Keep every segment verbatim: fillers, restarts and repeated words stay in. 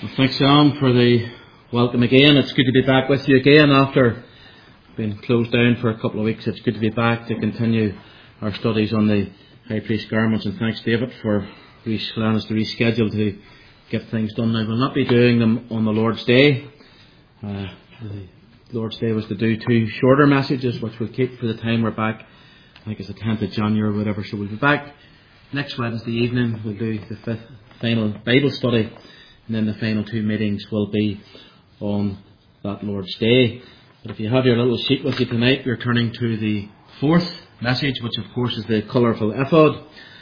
Well, thanks, Sam, for the welcome again. It's good to be back with you again after being closed down for a couple of weeks. It's good to be back to continue our studies on the High Priest garments. And thanks, David, for allowing us to reschedule to get things done. Now, we'll not be doing them on the Lord's Day. Uh, the Lord's Day was to do two shorter messages, which we'll keep for the time we're back. I think it's the tenth of January or whatever. So we'll be back next Wednesday evening. We'll do the fifth final Bible study. And then the final two meetings will be on that Lord's Day. But if you have your little sheet with you tonight, we're turning to the fourth message, which of course is the colourful ephod.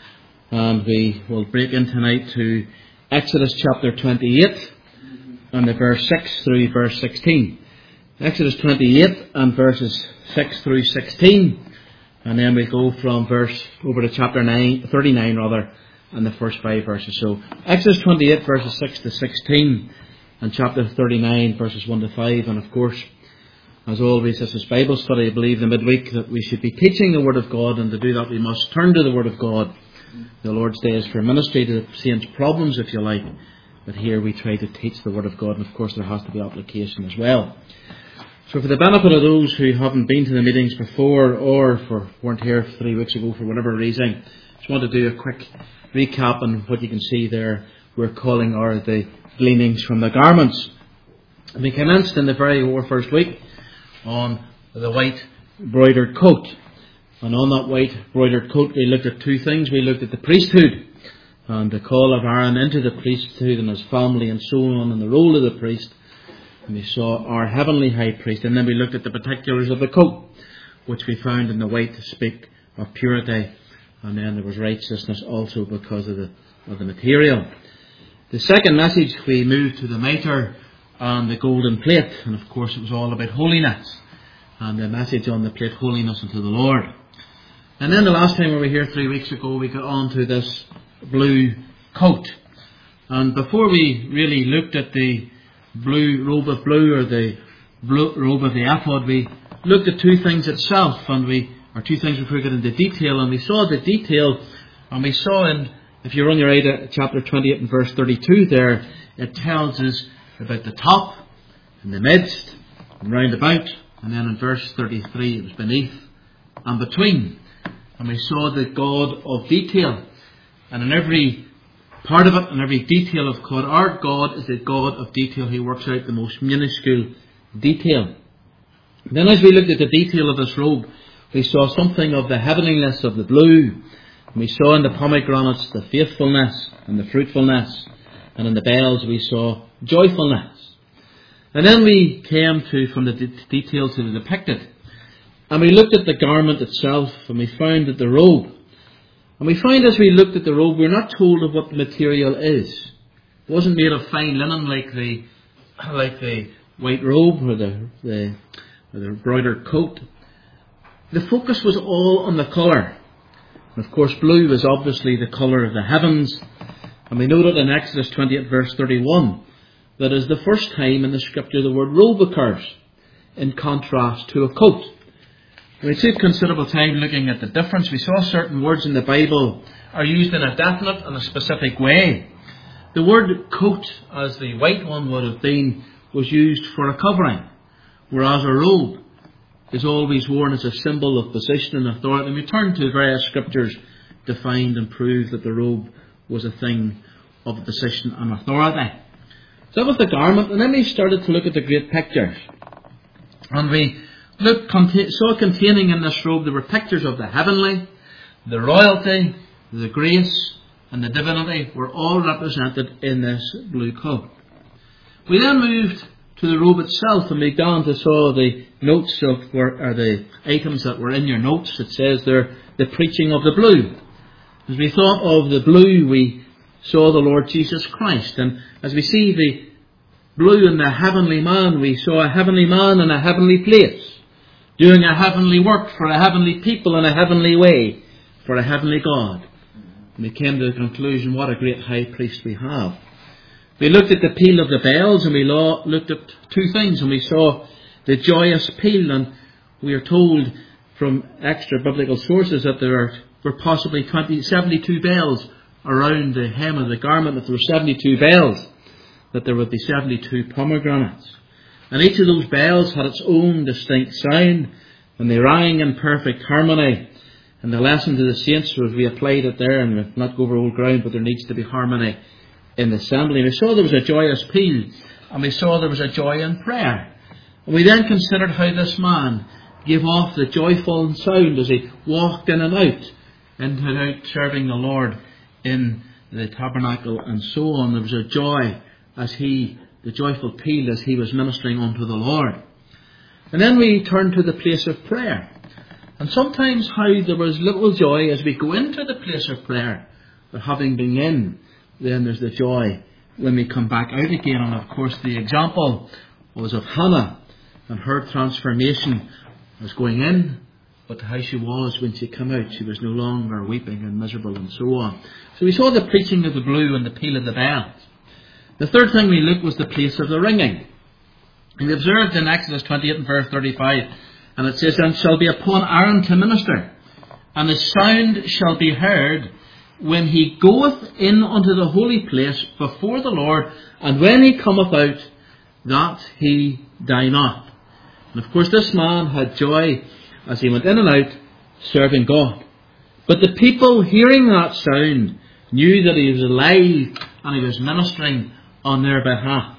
And we will break in tonight to Exodus chapter twenty-eight and the verse six through verse sixteen. Exodus twenty-eight and verses six through sixteen. And then we go from verse over to chapter nine, thirty-nine rather, and the first five verses. So Exodus twenty-eight verses six to sixteen and chapter thirty-nine verses one to five. And of course, as always, this is Bible study. I believe the midweek that we should be teaching the Word of God, and to do that we must turn to the Word of God. The Lord's Day is for ministry to the saints' problems, if you like, but here we try to teach the Word of God, and of course there has to be application as well. So for the benefit of those who haven't been to the meetings before or for weren't here three weeks ago for whatever reason, I just want to do a quick recap on what you can see there. We're calling our the gleanings from the garments. We commenced in the very first week on the white broidered coat. And on that white broidered coat we looked at two things. We looked at the priesthood and the call of Aaron into the priesthood and his family and so on, and the role of the priest. And we saw our heavenly high priest. And then we looked at the particulars of the coat, which we found in the white to speak of purity. And then there was righteousness also because of the of the material. The second message, we moved to the mitre and the golden plate. And of course it was all about holiness. And the message on the plate, holiness unto the Lord. And then the last time we were here three weeks ago, we got on to this blue coat. And before we really looked at the blue robe of blue or the blue robe of the ephod, we looked at two things itself, and we or two things before we get into detail, and we saw the detail, and we saw in, if you run your eye to chapter twenty-eight and verse thirty-two there, it tells us about the top, and the midst, and round about, and then in verse thirty-three it was beneath and between. And we saw the God of detail, and in every part of it, and every detail of God, our God is the God of detail. He works out the most minuscule detail. And then as we looked at the detail of this robe, we saw something of the heavenliness of the blue. And we saw in the pomegranates the faithfulness and the fruitfulness. And in the bells we saw joyfulness. And then we came to from the de- detail to the depicted. And we looked at the garment itself, and we found that the robe. And we find as we looked at the robe, we're not told of what the material is. It wasn't made of fine linen like the like the white robe or the, the, or the embroidered coat. The focus was all on the colour. And of course blue is obviously the colour of the heavens. And we noted in Exodus twenty-eight verse thirty-one that is the first time in the scripture the word robe occurs in contrast to a coat. And we took considerable time looking at the difference. We saw certain words in the Bible are used in a definite and a specific way. The word coat, as the white one would have been, was used for a covering, whereas a robe is always worn as a symbol of position and authority. And we turn to various scriptures to find and prove that the robe was a thing of position and authority. So that was the garment. And then we started to look at the great pictures. And we looked, saw containing in this robe, there were pictures of the heavenly, the royalty, the grace, and the divinity were all represented in this blue coat. We then moved to the robe itself, and we began to saw the notes of, or the items that were in your notes. It says there, the preaching of the blue. As we thought of the blue, we saw the Lord Jesus Christ. And as we see the blue in the heavenly man, we saw a heavenly man in a heavenly place, doing a heavenly work for a heavenly people in a heavenly way, for a heavenly God. And we came to the conclusion, what a great high priest we have. We looked at the peal of the bells, and we looked at two things, and we saw the joyous peal, and we are told from extra biblical sources that there are, were possibly twenty, seventy-two bells around the hem of the garment, that there were seventy-two bells. that there would be seventy-two pomegranates. And each of those bells had its own distinct sound, and they rang in perfect harmony. And the lesson to the saints was we applied it there, and we'll not go over old ground, but there needs to be harmony in the assembly. We saw there was a joyous peal, and we saw there was a joy in prayer. And we then considered how this man gave off the joyful sound as he walked in and out, in and out serving the Lord in the tabernacle and so on. There was a joy as he, the joyful peal as he was ministering unto the Lord. And then we turned to the place of prayer. And sometimes how there was little joy as we go into the place of prayer, but having been in, then there's the joy when we come back out again. And of course the example was of Hannah and her transformation was going in, but how she was when she came out. She was no longer weeping and miserable and so on. So we saw the preaching of the blue and the peal of the bells. The third thing we looked was the place of the ringing. And we observed in Exodus twenty-eight and verse thirty-five, and it says, "And shall be upon Aaron to minister, and the sound shall be heard when he goeth in unto the holy place before the Lord, and when he cometh out, that he die not." And of course this man had joy as he went in and out serving God. But the people hearing that sound knew that he was alive and he was ministering on their behalf.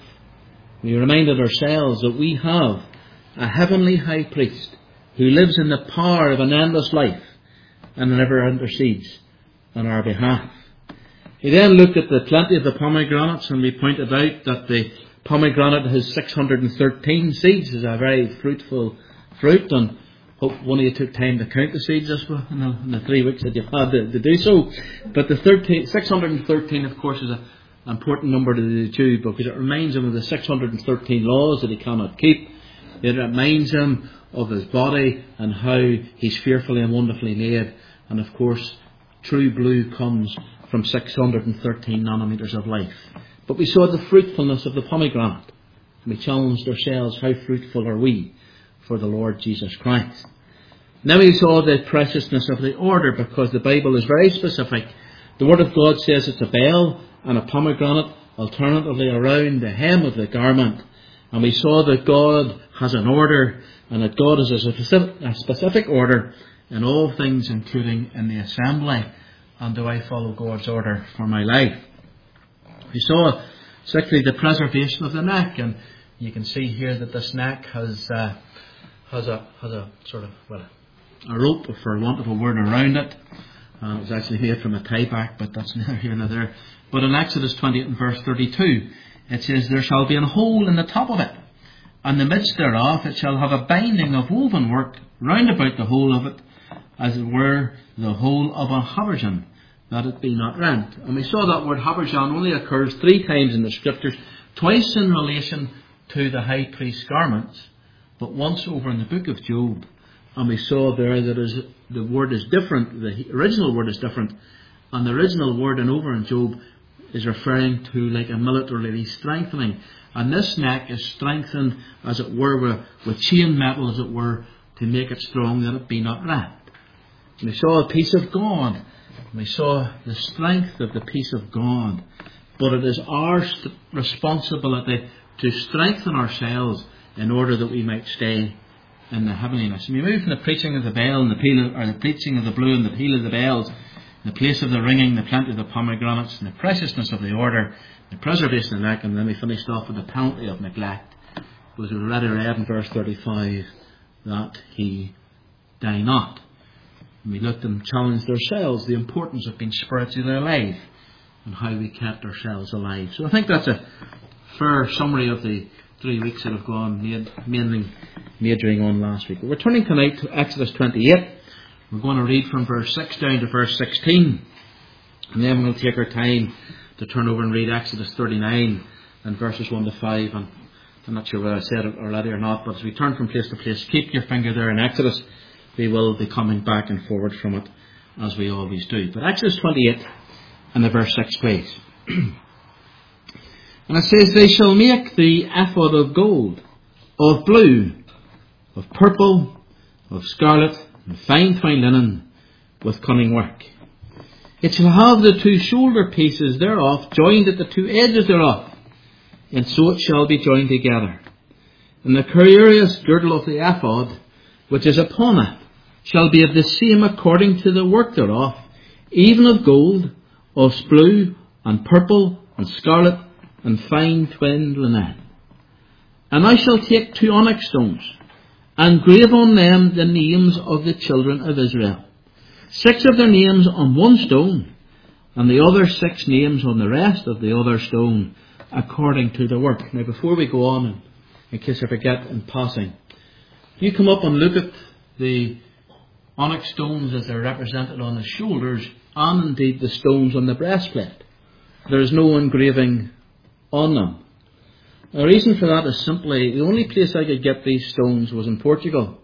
We reminded ourselves that we have a heavenly high priest who lives in the power of an endless life and never intercedes on our behalf. He then looked at the plenty of the pomegranates, and we pointed out that the pomegranate has six hundred thirteen seeds. It's a very fruitful fruit, and hope one of you took time to count the seeds in the, in the three weeks that you've had to, to do so. But the thirteen, six hundred thirteen, of course, is a an important number to the Jew, because it reminds him of the six hundred thirteen laws that he cannot keep. It reminds him of his body and how he's fearfully and wonderfully made. And of course, true blue comes from six hundred thirteen nanometers of life. But we saw the fruitfulness of the pomegranate. And we challenged ourselves, how fruitful are we for the Lord Jesus Christ? Now we saw the preciousness of the order, because the Bible is very specific. The Word of God says it's a bell and a pomegranate alternatively around the hem of the garment. And we saw that God has an order, and that God has a specific, a specific order in all things, including in the assembly. And do I follow God's order for my life? We saw, sixthly, the preservation of the neck. And you can see here that this neck has uh, has a has a sort of, well, a rope, for want of a word, around it. Uh, it was actually made from a tie back, but that's neither here nor there. But in Exodus twenty-eight and verse thirty-two, it says, "There shall be an hole in the top of it, and the midst thereof it shall have a binding of woven work round about the whole of it, as it were the whole of a habergeon, that it be not rent." And we saw that word habergeon only occurs three times in the Scriptures, twice in relation to the high priest's garments, but once over in the book of Job. And we saw there that is, the word is different, the original word is different, and the original word and over in Job is referring to like a military strengthening. And this neck is strengthened, as it were, with, with chain metal, as it were, to make it strong, that it be not rent. And we saw the peace of God. And we saw the strength of the peace of God. But it is our st- responsibility to strengthen ourselves in order that we might stay in the heavenliness. And we move from the preaching of the bell and the peal, of, or the preaching of the blue and the peal of the bells, the place of the ringing, the plenty of the pomegranates, and the preciousness of the order, the preservation of the neck, and then we finished off with the penalty of neglect. Because we already read in verse thirty-five that he die not. And we looked and challenged ourselves the importance of being spiritually alive and how we kept ourselves alive. So I think that's a fair summary of the three weeks that have gone, mainly majoring on last week. But we're turning tonight to Exodus twenty-eight. We're going to read from verse six down to verse sixteen. And then we'll take our time to turn over and read Exodus thirty-nine and verses one to five. And I'm not sure whether I said it already or not, but as we turn from place to place, keep your finger there in Exodus. We will be coming back and forward from it, as we always do. But Exodus twenty-eight and the verse six, please. And it says, "They shall make the ephod of gold, of blue, of purple, of scarlet, and fine twined linen, with cunning work. It shall have the two shoulder pieces thereof joined at the two edges thereof, and so it shall be joined together. And the curious girdle of the ephod, which is upon it, shall be of the same according to the work thereof, even of gold, of blue, and purple, and scarlet, and fine twined linen. And I shall take two onyx stones, and grave on them the names of the children of Israel, six of their names on one stone, and the other six names on the rest of the other stone, according to the work. Now, before we go on, in case I forget in passing, you come up and look at the onyx stones as they're represented on the shoulders, and indeed the stones on the breastplate. There is no engraving on them. The reason for that is simply, the only place I could get these stones was in Portugal.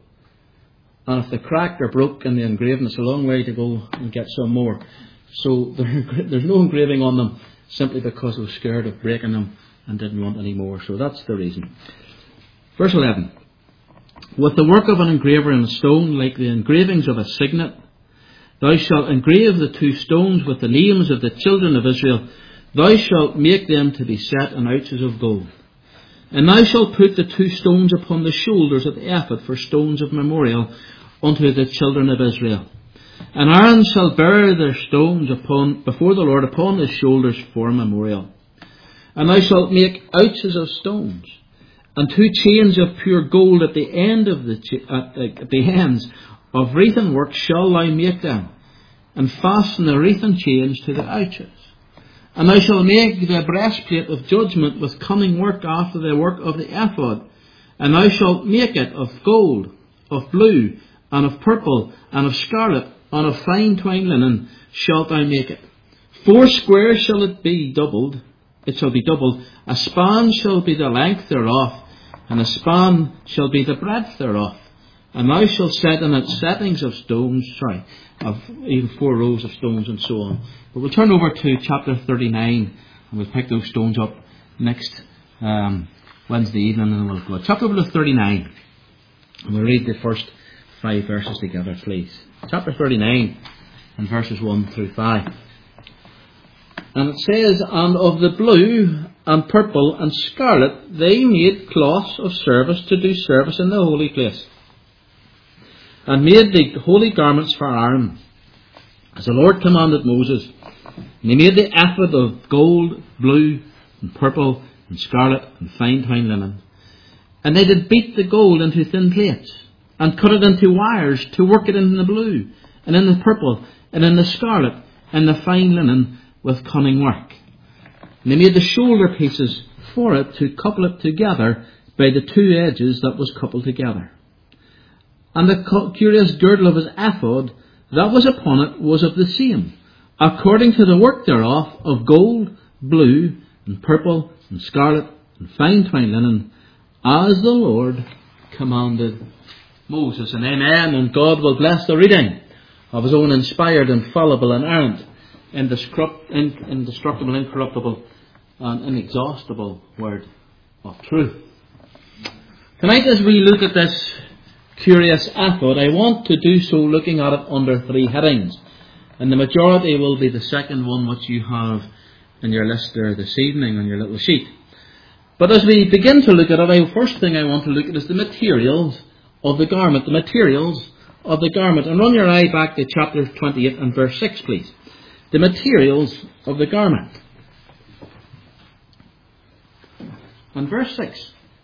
And if they cracked or broke in the engraving, it's a long way to go and get some more. So there's no engraving on them, simply because I was scared of breaking them and didn't want any more. So that's the reason. Verse eleven. With the work of an engraver in stone, like the engravings of a signet, thou shalt engrave the two stones with the names of the children of Israel. Thou shalt make them to be set in ouches of gold. And thou shalt put the two stones upon the shoulders of the ephod for stones of memorial unto the children of Israel. And Aaron shall bear their stones upon before the Lord upon his shoulders for memorial. And thou shalt make ouches of stones, and two chains of pure gold at the end of the at, at the ends of wreathen work shall thou make them, and fasten the wreathen chains to the ouches. And thou shalt make the breastplate of judgment with cunning work after the work of the ephod. And thou shalt make it of gold, of blue, and of purple, and of scarlet, and of fine twined linen shalt thou make it. Four squares shall it be doubled, it shall be doubled. A span shall be the length thereof, and a span shall be the breadth thereof. And thou shalt set in it settings of stones, sorry, of even four rows of stones and so on. But we'll turn over to chapter thirty-nine, and we'll pick those stones up next um, Wednesday evening, and we'll go. Chapter thirty-nine, and we'll read the first five verses together, please. Chapter thirty-nine, and verses one through five. And it says, And of the blue and purple and scarlet they made cloths of service to do service in the holy place, and made the holy garments for Aaron, as the Lord commanded Moses. And he made the ephod of gold, blue, and purple, and scarlet, and fine twined linen. And they did beat the gold into thin plates, and cut it into wires, to work it in the blue, and in the purple, and in the scarlet, and the fine linen, with cunning work. And they made the shoulder pieces for it, to couple it together by the two edges that was coupled together. And the curious girdle of his ephod that was upon it was of the same, according to the work thereof, of gold, blue, and purple, and scarlet, and fine twined linen, as the Lord commanded Moses. And amen. And God will bless the reading of his own inspired, infallible, inerrant, indestructible, incorruptible, and inexhaustible word of truth. Tonight, as we look at this curious ephod, I want to do so looking at it under three headings, and the majority will be the second one which you have in your list there this evening on your little sheet. But as we begin to look at it, the first thing I want to look at is the materials of the garment, the materials of the garment. And run your eye back to chapter twenty-eight and verse six, please. The materials of the garment. And verse six,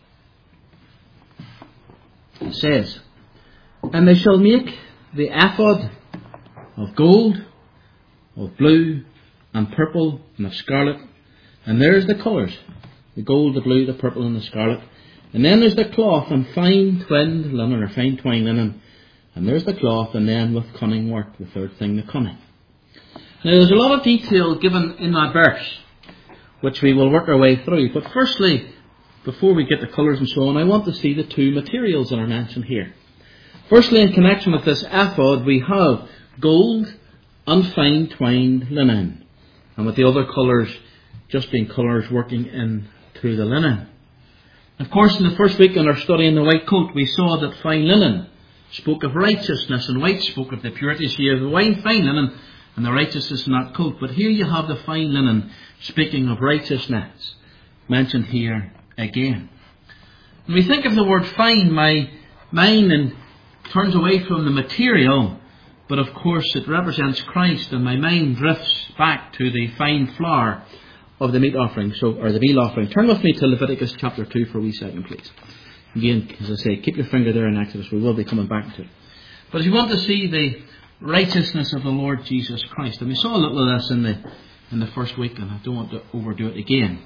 it says, And they shall make the ephod of gold, of blue, and purple, and of scarlet. And there's the colours, the gold, the blue, the purple, and the scarlet. And then there's the cloth and fine twinned linen, or fine twined linen. And there's the cloth, and then with cunning work, the third thing, the cunning. Now there's a lot of detail given in that verse, which we will work our way through. But firstly, before we get the colours and so on, I want to see the two materials that are mentioned here. Firstly, in connection with this ephod, we have gold and fine twined linen. And with the other colours, just being colours working in through the linen. Of course, in the first week in our study in the white coat, we saw that fine linen spoke of righteousness, and white spoke of the purity. So you have the white fine linen and the righteousness in that coat. But here you have the fine linen speaking of righteousness. mentioned here again. When we think of the word fine, my mind and turns away from the material, but of course it represents Christ, and my mind drifts back to the fine flour of the meat offering, so or the meal offering. Turn with me to Leviticus chapter two for a wee second, please. Again, as I say, keep your finger there in Exodus. We will be coming back to it. But if you want to see the righteousness of the Lord Jesus Christ, and we saw a little of this in the in the first week, and I don't want to overdo it again.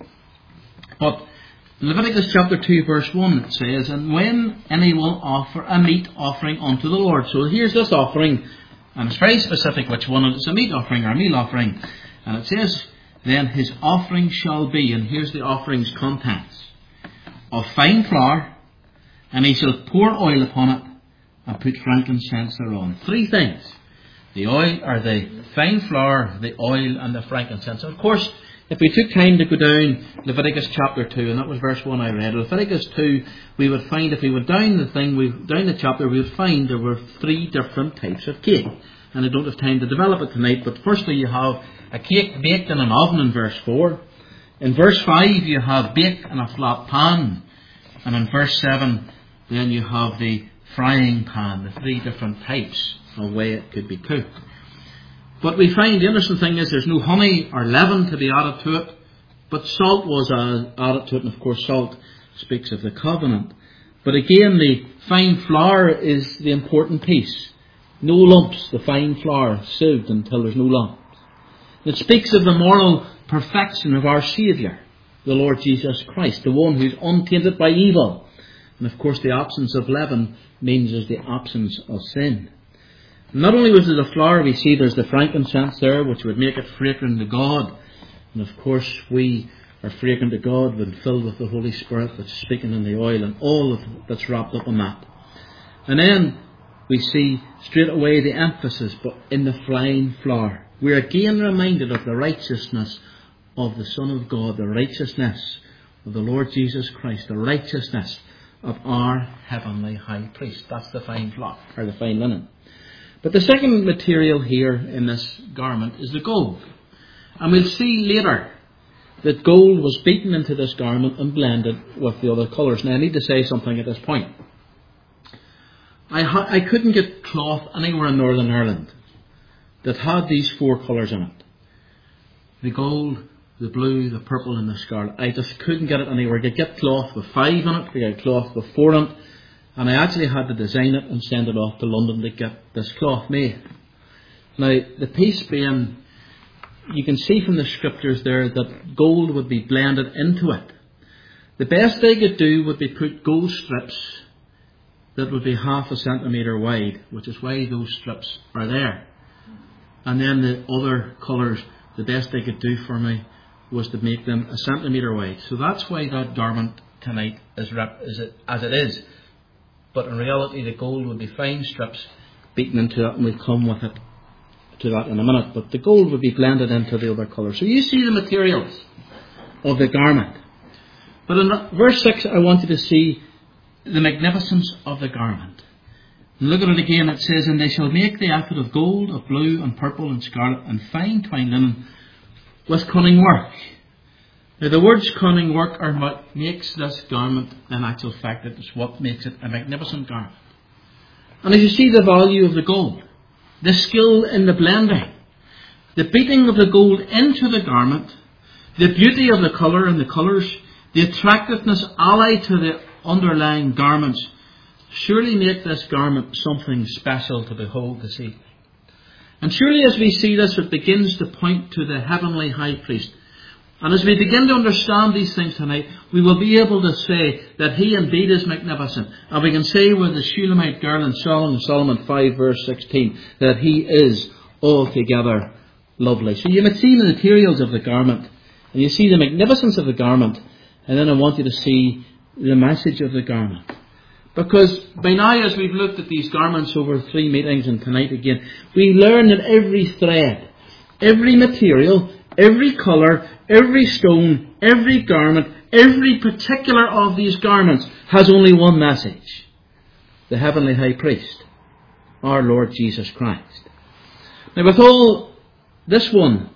But Leviticus chapter two verse one, it says, "And when any will offer a meat offering unto the Lord." So here's this offering, and it's very specific which one. It's a meat offering or a meal offering. And it says, "Then his offering shall be," and here's the offering's contents, "of fine flour, and he shall pour oil upon it, and put frankincense thereon." Three things. The oil, or the fine flour, the oil, and the frankincense. And of course, if we took time to go down Leviticus chapter two, and that was verse one I read, Leviticus two, we would find, if we went down the thing, we down the chapter, we would find there were three different types of cake. And I don't have time to develop it tonight, but firstly you have a cake baked in an oven in verse four. In verse five you have baked in a flat pan. And in verse seven then you have the frying pan, the three different types of way it could be cooked. But we find the interesting thing is there's no honey or leaven to be added to it, but salt was added to it, and of course salt speaks of the covenant. But again, the fine flour is the important piece. No lumps, the fine flour, sieved until there's no lumps. It speaks of the moral perfection of our Saviour, the Lord Jesus Christ, the one who's untainted by evil. And of course the absence of leaven means there's the absence of sin. Not only was there the flour, we see there's the frankincense there, which would make it fragrant to God. And of course we are fragrant to God when filled with the Holy Spirit that's speaking in the oil, and all of that's wrapped up in that. And then we see straight away the emphasis but in the fine flour. We're again reminded of the righteousness of the Son of God, the righteousness of the Lord Jesus Christ, the righteousness of our heavenly high priest. That's the fine flour, or the fine linen. But the second material here in this garment is the gold. And we'll see later that gold was beaten into this garment and blended with the other colours. Now I need to say something at this point. I, ha- I couldn't get cloth anywhere in Northern Ireland that had these four colours in it. The gold, the blue, the purple and the scarlet. I just couldn't get it anywhere. I could get cloth with five in it, I could get cloth with four in it. And I actually had to design it and send it off to London to get this cloth made. Now, the piece being, you can see from the scriptures there that gold would be blended into it. The best they could do would be put gold strips that would be half a centimetre wide, which is why those strips are there. And then the other colours, the best they could do for me was to make them a centimetre wide. So that's why that garment tonight is rep- is it, as it is. But in reality, the gold would be fine strips beaten into it, and we'll come with it to that in a minute. But the gold would be blended into the other colours. So you see the materials of the garment. But in verse six, I want you to see the magnificence of the garment. And look at it again. It says, "And they shall make the ephod of gold, of blue, and purple, and scarlet, and fine twined linen, with cunning work." Now the words cunning work are what makes this garment in actual fact. It's what makes it a magnificent garment. And as you see the value of the gold, the skill in the blending, the beating of the gold into the garment, the beauty of the colour and the colours, the attractiveness allied to the underlying garments, surely make this garment something special to behold this evening. And surely as we see this, it begins to point to the heavenly high priest. And as we begin to understand these things tonight, we will be able to say that he indeed is magnificent. And we can say with the Shulamite girl in Solomon, Solomon five verse sixteen, that he is altogether lovely. So you might see the materials of the garment, and you see the magnificence of the garment, and then I want you to see the message of the garment. Because by now, as we've looked at these garments over three meetings and tonight again, we learn that every thread, every material, every colour, every stone, every garment, every particular of these garments has only one message. The heavenly high priest, our Lord Jesus Christ. Now with all this one,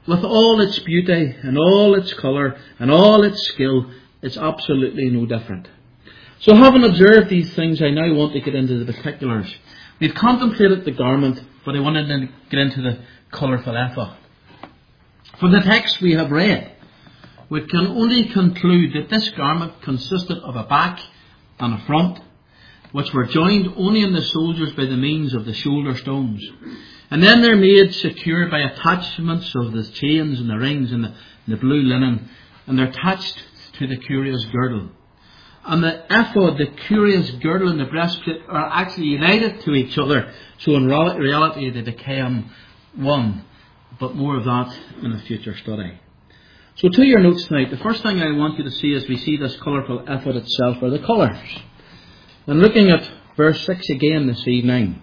with all its beauty and all its colour and all its skill, it's absolutely no different. So having observed these things, I now want to get into the particulars. We've contemplated the garment, but I wanted to get into the colourful ephod. From the text we have read, we can only conclude that this garment consisted of a back and a front, which were joined only in the soldiers by the means of the shoulder stones. And then they're made secure by attachments of the chains and the rings and the, and the blue linen, and they're attached to the curious girdle. And the ephod, the curious girdle and the breastplate are actually united to each other, so in reality they became one. But more of that in a future study. So to your notes tonight, the first thing I want you to see as we see this colourful ephod itself are the colours. And looking at verse six again this evening,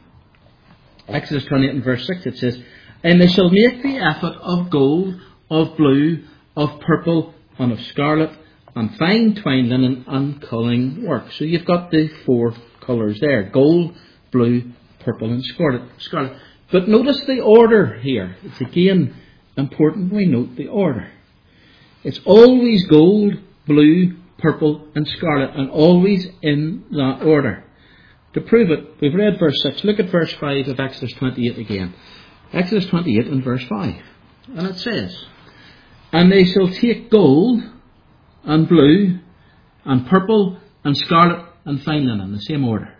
Exodus twenty-eight and verse six, it says, "And they shall make the ephod of gold, of blue, of purple, and of scarlet, and fine twined linen, and culling work." So you've got the four colours there: gold, blue, purple, and scarlet. scarlet. But notice the order here. It's again important we note the order. It's always gold, blue, purple, and scarlet, and always in that order. To prove it, we've read verse six. Look at verse five of Exodus twenty-eight again. Exodus twenty-eight and verse five. And it says, "And they shall take gold, and blue, and purple, and scarlet, and fine linen," in the same order.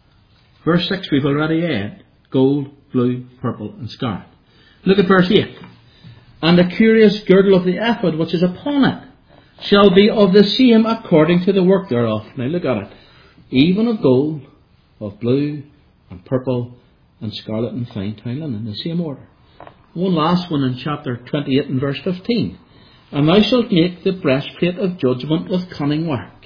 Verse six we've already read. Gold, blue, purple, and scarlet. Look at verse eight. "And the curious girdle of the ephod which is upon it shall be of the same according to the work thereof." Now look at it. "Even of gold, of blue, and purple, and scarlet, and fine twined linen," in the same order. One last one in chapter twenty-eight and verse fifteen. "And thou shalt make the breastplate of judgment with cunning work.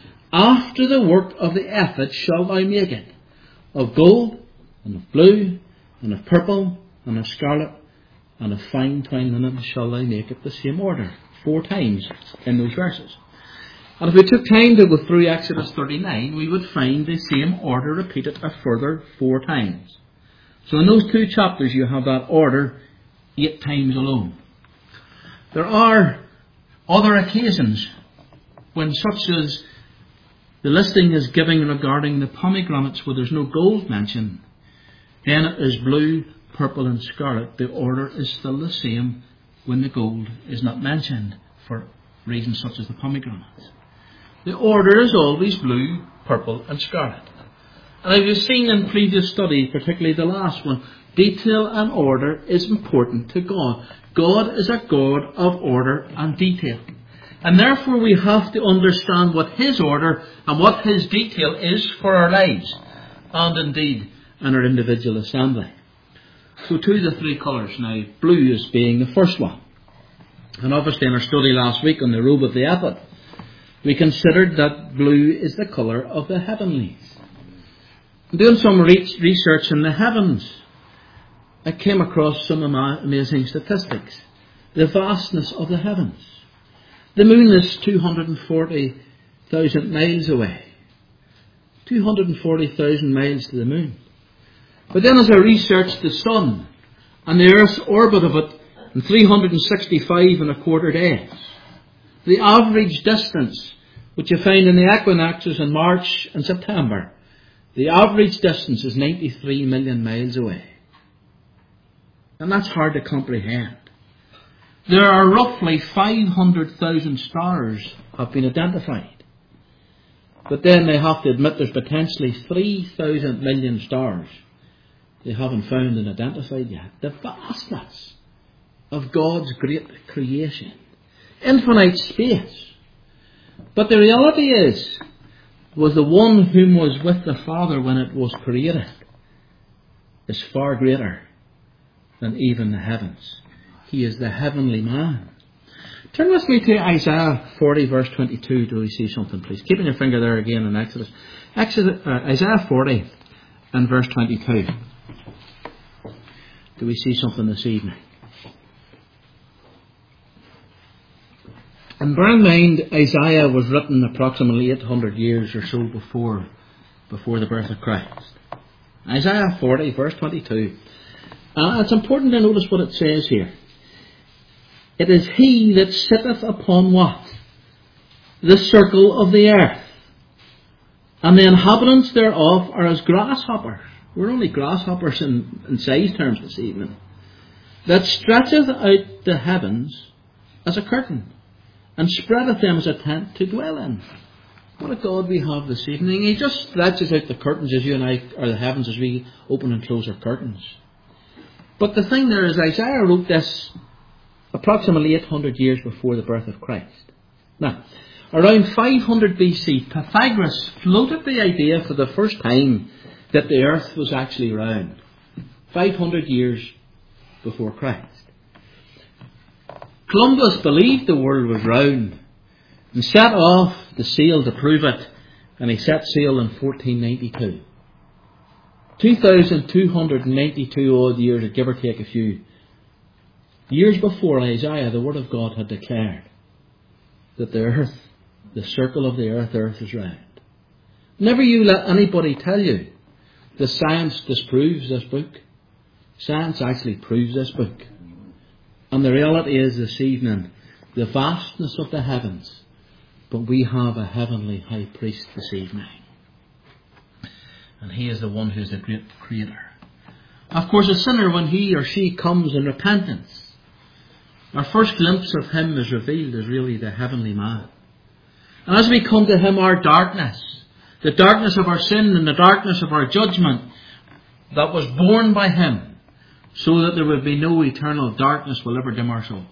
After the work of the ephod shall thou make it, of gold, and of blue, and of purple, and of scarlet, and of fine twined linen shall thou make it," the same order. Four times in those verses. And if we took time to go through Exodus thirty-nine, we would find the same order repeated a further four times. So in those two chapters you have that order eight times alone. There are other occasions when, such as the listing is given regarding the pomegranates where there's no gold mentioned, then it is blue, purple, and scarlet. The order is still the same when the gold is not mentioned for reasons such as the pomegranates. The order is always blue, purple, and scarlet. And as you've seen in previous study, particularly the last one, detail and order is important to God. God is a God of order and detail. And therefore we have to understand what His order and what His detail is for our lives, and indeed in our individual assembly. So to the three colours now, blue is being the first one. And obviously in our study last week on the robe of the ephod, we considered that blue is the colour of the heavenlies. Doing some re- research in the heavens, I came across some ama- amazing statistics. The vastness of the heavens. The moon is two hundred forty thousand miles away. two hundred forty thousand miles to the moon. But then as I researched the sun and the Earth's orbit of it in three hundred sixty-five and a quarter days, the average distance, which you find in the equinoxes in March and September, the average distance is ninety-three million miles away. And that's hard to comprehend. There are roughly five hundred thousand stars have been identified. But then they have to admit there's potentially three thousand million stars they haven't found and identified yet. The vastness of God's great creation. Infinite space. But the reality is, was the one whom was with the Father when it was created is far greater than even the heavens. He is the heavenly man. Turn with me to Isaiah forty verse twenty-two. Do we see something, please? Keeping your finger there again in Exodus. Exodus uh, Isaiah forty and verse twenty-two. Do we see something this evening? And bear in mind, Isaiah was written approximately eight hundred years or so before, before the birth of Christ. Isaiah forty verse twenty-two. Uh, it's important to notice what it says here. It is he that sitteth upon what? The circle of the earth. And the inhabitants thereof are as grasshoppers. We're only grasshoppers in, in size terms this evening. That stretcheth out the heavens as a curtain, and spreadeth them as a tent to dwell in. What a God we have this evening. He just stretches out the curtains as you and I, or the heavens as we open and close our curtains. But the thing there is, Isaiah wrote this approximately eight hundred years before the birth of Christ. Now, around five hundred B C, Pythagoras floated the idea for the first time that the earth was actually round. five hundred years before Christ. Columbus believed the world was round and set off to sail to prove it, and he set sail in fourteen ninety-two. two thousand two hundred ninety-two odd years, give or take a few years before Isaiah, the Word of God had declared that the earth, the circle of the earth, earth is round. Never you let anybody tell you that science disproves this book. Science actually proves this book. And the reality is this evening, the vastness of the heavens, but we have a heavenly high priest this evening. And he is the one who is the great creator. Of course, a sinner, when he or she comes in repentance, our first glimpse of him is revealed as really the heavenly man. And as we come to him, our darkness, the darkness of our sin and the darkness of our judgment that was borne by him, so that there would be no eternal darkness will ever dim our soul.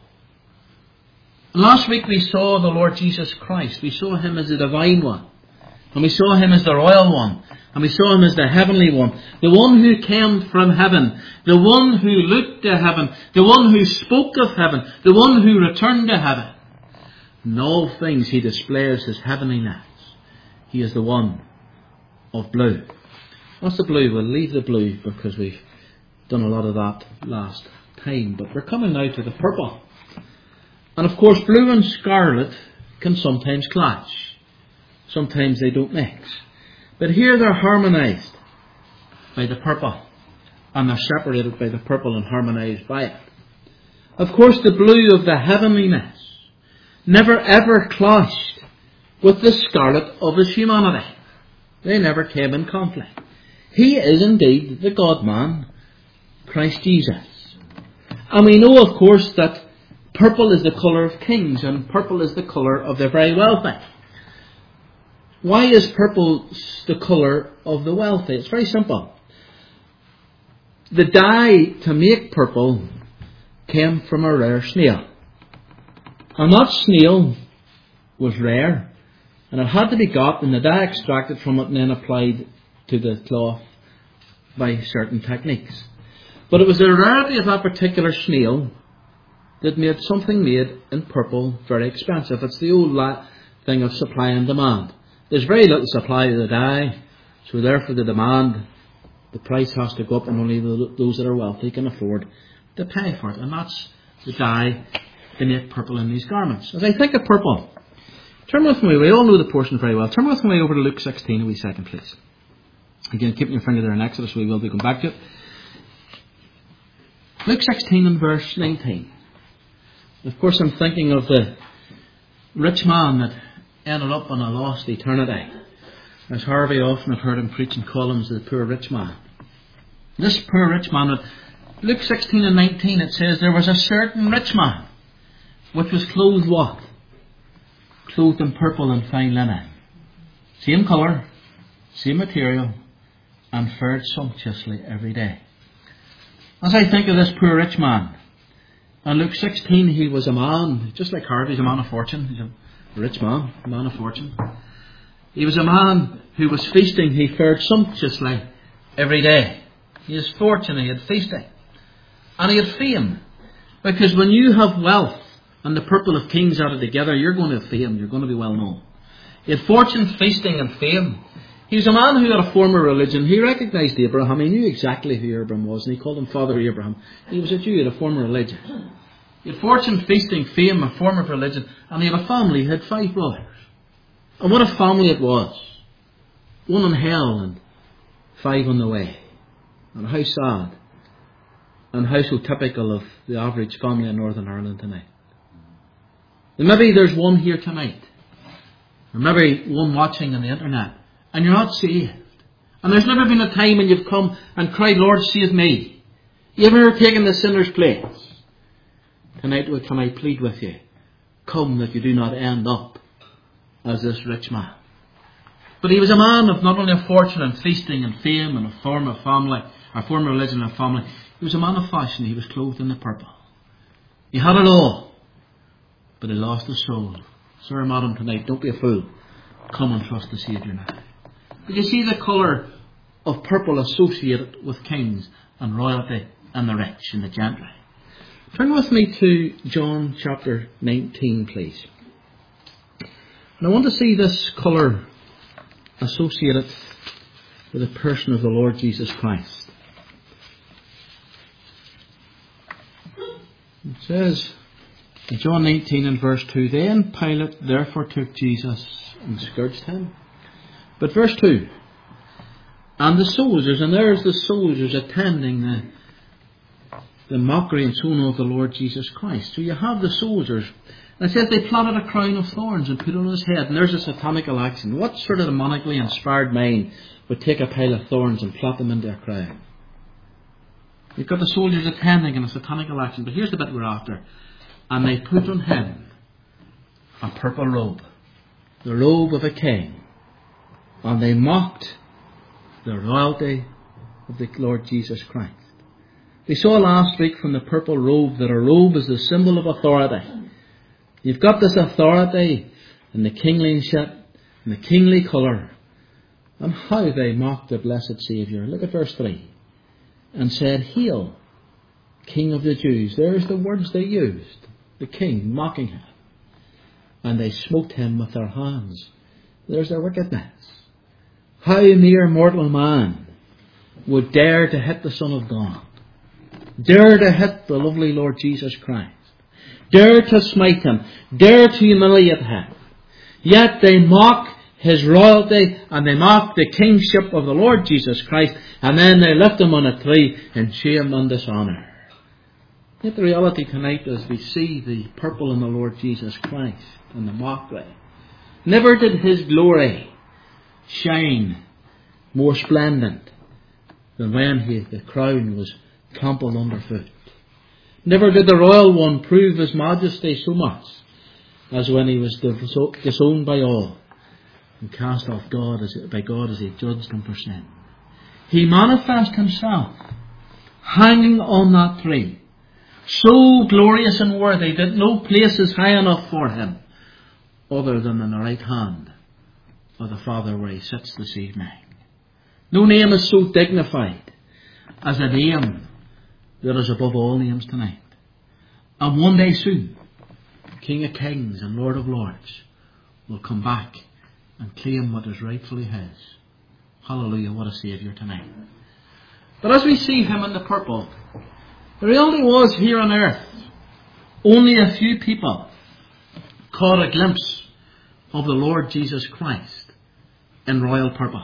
Last week we saw the Lord Jesus Christ. We saw him as the divine one. And we saw him as the royal one. And we saw him as the heavenly one. The one who came from heaven. The one who looked to heaven. The one who spoke of heaven. The one who returned to heaven. In all things he displays his heavenliness. He is the one of blue. What's the blue? We'll leave the blue because we've done a lot of that last time. But we're coming now to the purple. And of course, blue and scarlet can sometimes clash. Sometimes they don't mix. But here they're harmonized by the purple. And they're separated by the purple and harmonized by it. Of course, the blue of the heavenliness never ever clashed with the scarlet of his humanity. They never came in conflict. He is indeed the God-man, Christ Jesus. And we know, of course, that purple is the colour of kings and purple is the colour of the very wealthy. Why is purple the colour of the wealthy? It's very simple. The dye to make purple came from a rare snail. And that snail was rare, and it had to be got and the dye extracted from it and then applied to the cloth by certain techniques. But it was the rarity of that particular snail that made something made in purple very expensive. It's the old thing of supply and demand. There's very little supply of the dye, so therefore the demand, the price has to go up, and only those that are wealthy can afford to pay for it. And that's the dye to make purple in these garments. As I think of purple, turn with me, we all know the portion very well. Turn with me over to Luke sixteen a wee second, please. Again, keeping your finger there in Exodus, we will be going back to it. Luke sixteen and verse nineteen. Of course, I'm thinking of the rich man that ended up in a lost eternity. As Harvey often have heard him preaching columns, the poor rich man. This poor rich man, Luke sixteen and nineteen, it says, there was a certain rich man, which was clothed what? Clothed in purple and fine linen. Same colour, same material, and fared sumptuously every day. As I think of this poor rich man, in Luke sixteen, he was a man, just like Harvey's a man of fortune. He's a rich man, a man of fortune. He was a man who was feasting. He fared sumptuously every day. He had fortune, he had feasting. And he had fame. Because when you have wealth and the purple of kings added together, you're going to have fame, you're going to be well known. He had fortune, feasting and fame. He was a man who had a form of religion. He recognised Abraham. He knew exactly who Abraham was, and he called him Father Abraham. He was a Jew, he had a form of religion. He had fortune, feasting, fame, a form of religion, and he had a family. He had five brothers. And what a family it was. One in hell and five on the way. And how sad. And how so typical of the average family in Northern Ireland tonight. And maybe there's one here tonight, or maybe one watching on the internet, and you're not saved. And there's never been a time when you've come and cried, Lord, save me. You've never taken the sinner's place. Tonight, can I plead with you? Come that you do not end up as this rich man. But he was a man of not only a fortune and feasting and fame and a form of family, a form of religion and family. He was a man of fashion. He was clothed in the purple. He had it all, but he lost his soul. Sir, madam, tonight, don't be a fool. Come and trust the Saviour now. Did you see the colour of purple associated with kings and royalty and the rich and the gentry? Turn with me to John chapter nineteen, please. And I want to see this colour associated with the person of the Lord Jesus Christ. It says in John nineteen and verse two, Then Pilate therefore took Jesus and scourged him. But verse two, and the soldiers, and there's the soldiers attending the the mockery and so on of the Lord Jesus Christ. So you have the soldiers, and it says they planted a crown of thorns and put it on his head, and there's a satanical action. What sort of demonically inspired mind would take a pile of thorns and plot them into a crown? You've got the soldiers attending in a satanical action, but here's the bit we're after. And they put on him a purple robe, the robe of a king, and they mocked the royalty of the Lord Jesus Christ. We saw last week from the purple robe that a robe is the symbol of authority. You've got this authority and the kingship and the kingly colour, and how they mocked the blessed Saviour. Look at verse three. And said, Hail, King of the Jews. There's the words they used. The king mocking him. And they smote him with their hands. There's their wickedness. How a mere mortal man would dare to hit the Son of God. Dare to hit the lovely Lord Jesus Christ. Dare to smite him. Dare to humiliate him. Yet they mock his royalty and they mock the kingship of the Lord Jesus Christ, and then they lift him on a tree in shame and dishonour. Yet the reality tonight is we see the purple in the Lord Jesus Christ and the mockery. Never did his glory shine more splendid than when he, the crown was trampled underfoot. Never did the royal one prove his majesty so much as when he was disowned by all and cast off God as, by God as he judged him for sin. He manifested himself hanging on that tree, so glorious and worthy that no place is high enough for him other than in the right hand of the Father where he sits this evening. No name is so dignified as a name that is above all names tonight. And one day soon, King of Kings and Lord of Lords will come back and claim what is rightfully his. Hallelujah, what a Saviour tonight. But as we see him in the purple, the reality was here on earth, only a few people caught a glimpse of the Lord Jesus Christ in royal purple.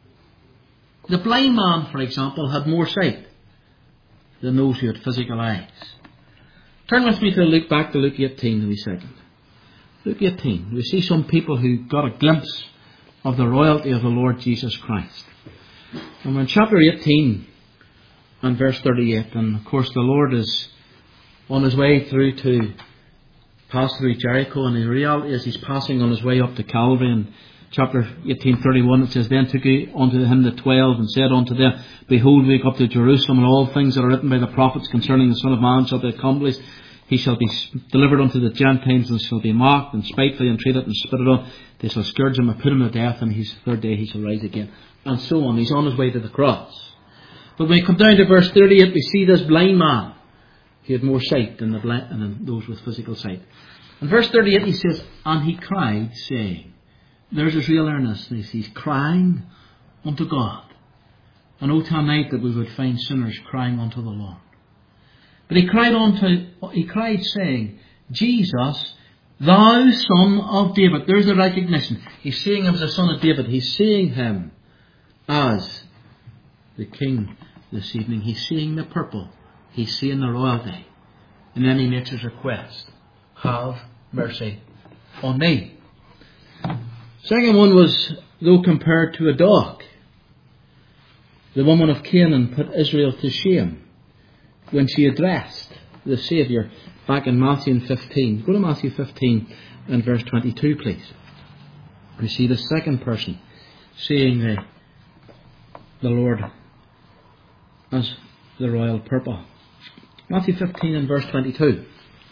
The blind man, for example, had more sight than those who had physical eyes. Turn with me to Luke, back to Luke eighteen in a second. Luke eighteen. We see some people who got a glimpse of the royalty of the Lord Jesus Christ. And we're in chapter eighteen and verse thirty-eight. And of course the Lord is on his way through to pass through Jericho. And the reality is he's passing on his way up to Calvary. And chapter eighteen thirty-one, it says, Then took he unto him the twelve, and said unto them, Behold, we go up to Jerusalem, and all things that are written by the prophets concerning the Son of Man shall be accomplished. He shall be delivered unto the Gentiles, and shall be mocked, and spitefully entreated, and spitted on. They shall scourge him, and put him to death, and his third day he shall rise again. And so on. He's on his way to the cross. But when we come down to verse thirty-eight, we see this blind man. He had more sight than, the blind, than those with physical sight. In verse thirty-eight he says, And he cried, saying, there's his real earnestness. He's crying unto God. And oh, tonight that we would find sinners crying unto the Lord. But he cried unto, he cried saying, Jesus, thou Son of David. There's the recognition. He's seeing him as the Son of David. He's seeing him as the King this evening. He's seeing the purple. He's seeing the royalty. And then he makes his request. Have mercy on me. Second one was, though compared to a dog, the woman of Canaan put Israel to shame when she addressed the Saviour back in Matthew fifteen. Go to Matthew fifteen and verse twenty-two, please. We see the second person seeing the, the Lord as the royal purple. Matthew fifteen and verse twenty-two.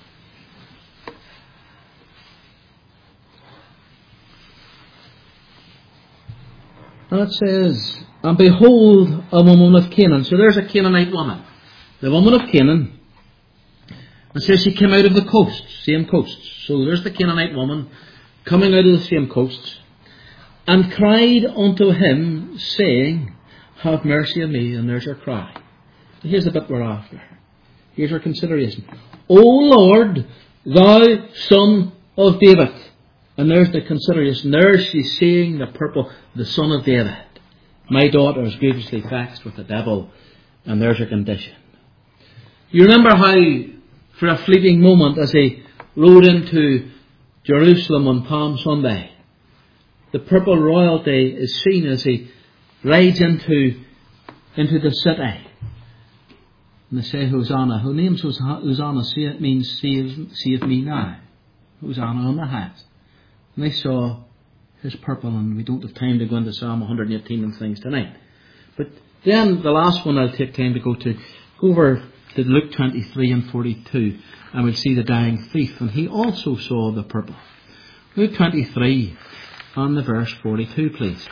And it says, and behold, a woman of Canaan. So there's a Canaanite woman. The woman of Canaan. It says she came out of the coast, same coast. So there's the Canaanite woman coming out of the same coast. And cried unto him, saying, have mercy on me. And there's her cry. Here's the bit we're after. Here's her consideration. O Lord, thou Son of David. And there's the consideration. There she's seeing the purple, the Son of David. My daughter is grievously vexed with the devil. And there's her condition. You remember how, for a fleeting moment, as he rode into Jerusalem on Palm Sunday, the purple royalty is seen as he rides into, into the city. And they say, Hosanna. Who names Hosanna? See, it means save, save me now. Hosanna on the highest. And they saw his purple, and we don't have time to go into Psalm one hundred eighteen and things tonight. But then the last one I'll take time to go to, go over to Luke twenty-three and forty-two, and we'll see the dying thief, and he also saw the purple. Luke twenty-three and the verse forty-two, please.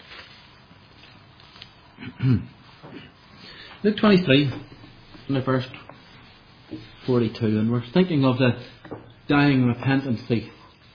Luke twenty-three and the verse forty-two, and we're thinking of the dying repentant thief.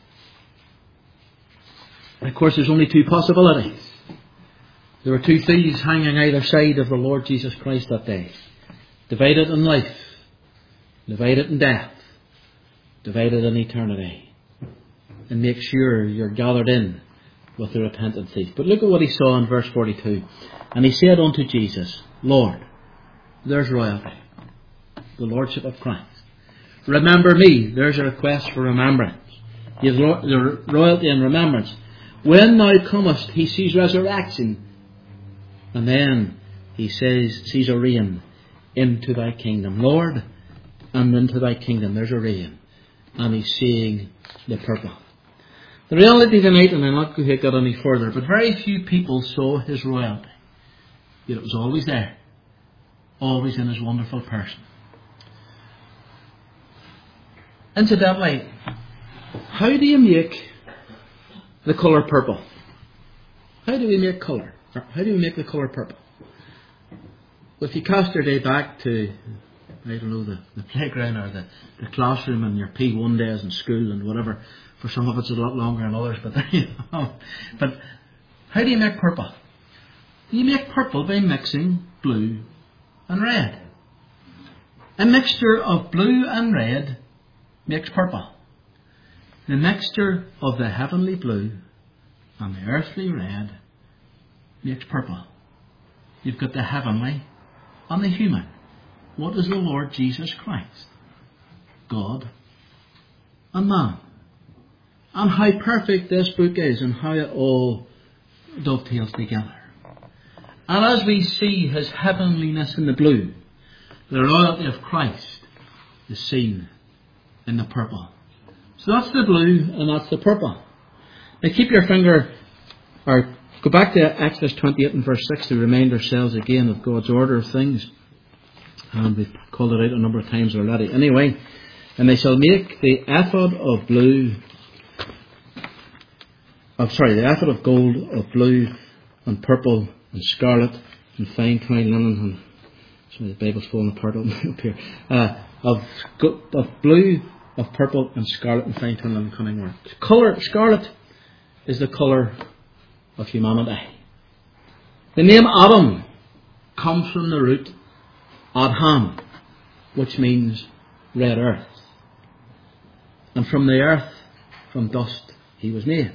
And of course there's only two possibilities. There were two thieves hanging either side of the Lord Jesus Christ that day. Divided in life, divided in death, divided in eternity. And make sure you're gathered in with the repentant thief. But look at what he saw in verse forty-two. And he said unto Jesus, Lord, there's royalty, the Lordship of Christ. Remember me. There's a request for remembrance. You have the royalty and remembrance. When thou comest, he sees resurrection. And then he says, sees a reign into thy kingdom. Lord, and into thy kingdom. There's a reign. And he's seeing the purple. The reality tonight, and I'll not go get any further, but very few people saw his royalty. Yet it was always there. Always in his wonderful person. Incidentally, how do you make the colour purple? How do we make colour? Or how do we make the colour purple? Well, if you cast your day back to, I don't know, the, the playground or the, the classroom and your P one days in school and whatever, for some of it's a lot longer than others, but there you go. But how do you make purple? You make purple by mixing blue and red. A mixture of blue and red makes purple. The mixture of the heavenly blue and the earthly red makes purple. You've got the heavenly and the human. What is the Lord Jesus Christ? God and man. And how perfect this book is and how it all dovetails together. And as we see his heavenliness in the blue, the royalty of Christ is seen in the purple. So that's the blue and that's the purple. Now keep your finger, or go back to Exodus twenty-eight and verse six to remind ourselves again of God's order of things. And we've called it out a number of times already. Anyway, and they shall make the ephod of blue, I'm sorry, the ephod of gold, of blue and purple and scarlet and fine twined linen and, sorry, the Bible's falling apart up here, uh, of, of blue, of purple and scarlet and fine twined linen cunning work. Colour, scarlet is the colour of humanity. The name Adam comes from the root Adham, which means red earth. And from the earth, from dust, he was made.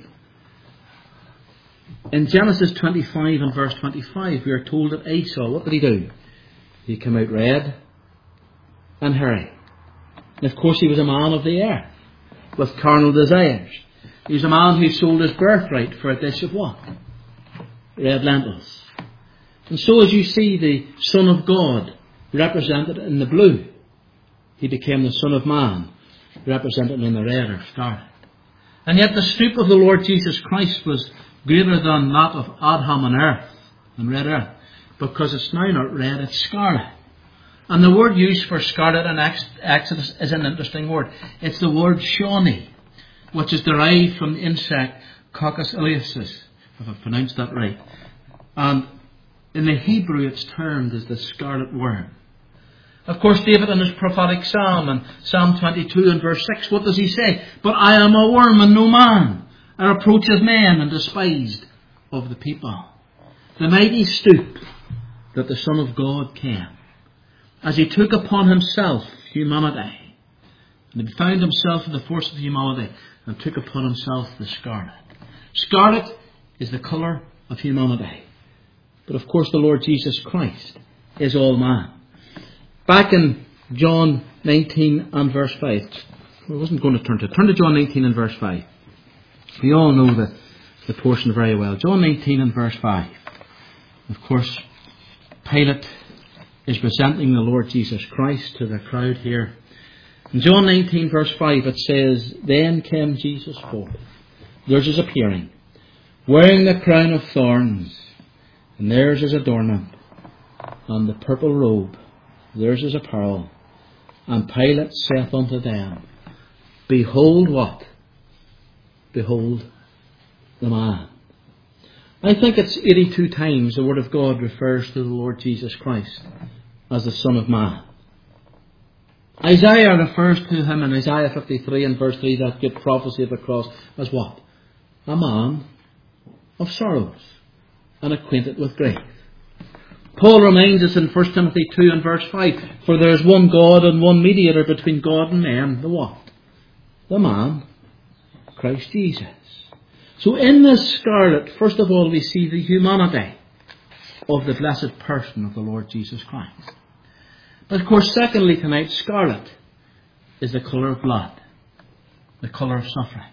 In Genesis twenty-five and verse twenty-five, we are told that Esau, what did he do? He came out red and hairy. And of course he was a man of the earth. with carnal desires. He was a man who sold his birthright for a dish of what? Red lentils. And so as you see the Son of God represented in the blue, he became the Son of Man represented in the red or scarlet. And yet the stoop of the Lord Jesus Christ was greater than that of Adam on earth, and red earth, because it's now not red, it's scarlet. And the word used for scarlet in Exodus is an interesting word. It's the word shawnee, which is derived from the insect Coccus iliacis, if I pronounced that right. And in the Hebrew it's termed as the scarlet worm. Of course, David in his prophetic psalm, in Psalm twenty-two and verse six, what does he say? But I am a worm and no man, a reproach of men and despised of the people. The mighty stoop that the Son of God came, as he took upon himself humanity, and he found himself in the force of humanity, and took upon himself the scarlet. Scarlet is the colour of humanity. But of course the Lord Jesus Christ is all man. Back in John nineteen and verse five. I wasn't going to turn to it. Turn to John nineteen and verse five. We all know the, the portion very well. John nineteen and verse five. Of course, Pilate is presenting the Lord Jesus Christ to the crowd here. In John nineteen verse five it says, Then came Jesus forth. There's his appearing, wearing the crown of thorns, and there's his adornment, and the purple robe, there's his apparel. And Pilate saith unto them, Behold what? Behold the man. I think it's eighty-two times the Word of God refers to the Lord Jesus Christ as the Son of Man. Isaiah refers to him in Isaiah fifty-three and verse three, that good prophecy of the cross, as what? A man of sorrows and acquainted with grief. Paul reminds us in First Timothy two and verse five, For there is one God and one mediator between God and men, the what? The man, Christ Jesus. So in this scarlet, first of all, we see the humanity of the blessed person of the Lord Jesus Christ. But of course, secondly tonight, scarlet is the colour of blood, the colour of suffering.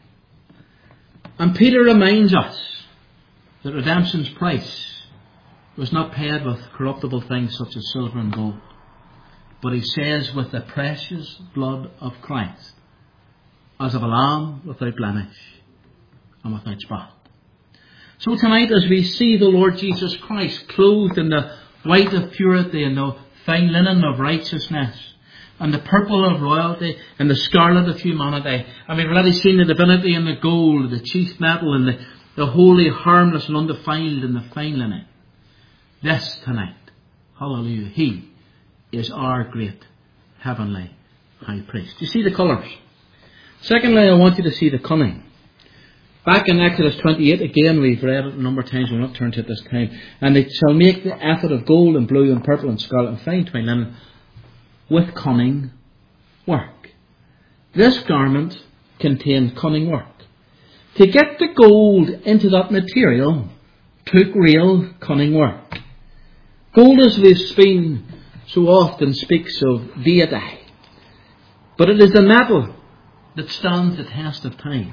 And Peter reminds us that redemption's price was not paid with corruptible things such as silver and gold, but he says, with the precious blood of Christ, as of a lamb without blemish and without spot. So tonight, as we see the Lord Jesus Christ clothed in the white of purity and the fine linen of righteousness, and the purple of royalty and the scarlet of humanity, and we've already seen the divinity in the gold, the chief metal, and the, the holy, harmless and undefiled in the fine linen. This tonight, hallelujah, he is our great heavenly high priest. You see the colours. Secondly, I want you to see the cunning. Back in Exodus twenty-eight, again, we've read it a number of times, we'll not turn to it this time. And they shall make the ephod of gold and blue and purple and scarlet and fine twined linen with cunning work. This garment contained cunning work. To get the gold into that material took real cunning work. Gold, as we've seen so often, speaks of deity. But it is the metal that stands the test of time.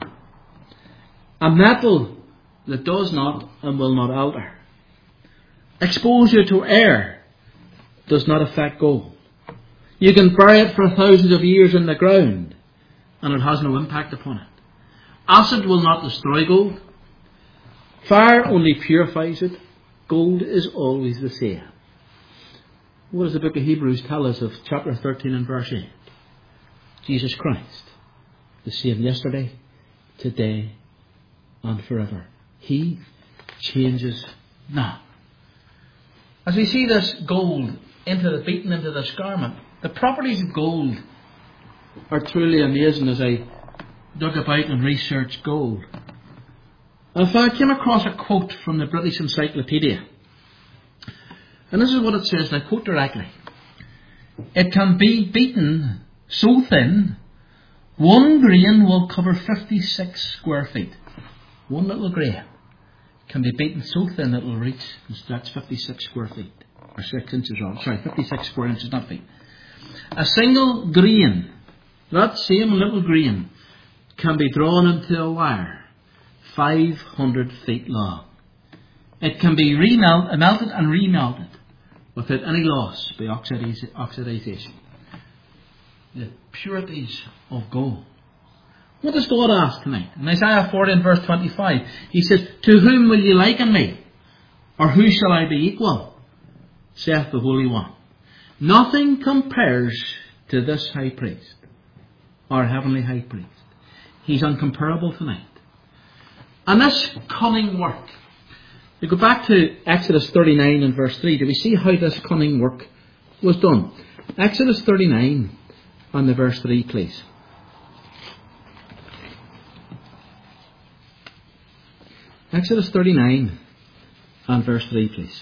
A metal that does not and will not alter. Exposure to air does not affect gold. You can bury it for thousands of years in the ground and it has no impact upon it. Acid will not destroy gold. Fire only purifies it. Gold is always the same. What does the book of Hebrews tell us of chapter thirteen and verse eight? Jesus Christ, the same yesterday, today, and forever. He changes not. As we see this gold into the beaten into this garment, the properties of gold are truly amazing as I dug about and researched gold. And I came across a quote from the British Encyclopedia. And this is what it says, and I quote directly. It can be beaten so thin, one grain will cover fifty-six square feet. One little grain can be beaten so thin that it will reach and stretch fifty-six square feet. Or six inches wrong. Sorry, fifty-six square inches, not feet. A single grain, that same little grain, can be drawn into a wire five hundred feet long. It can be remelted, melted and remelted without any loss by oxidiz- oxidization. The purities of gold. What does God ask tonight? In Isaiah forty and verse twenty-five, He says, "To whom will you liken me? Or who shall I be equal? Saith the Holy One. Nothing compares to this high priest, our heavenly high priest. He's incomparable tonight. And this cunning work." We go back to Exodus thirty-nine and verse three. Do we see how this cunning work was done? Exodus thirty-nine and the verse three, please. Exodus thirty-nine and verse three, please.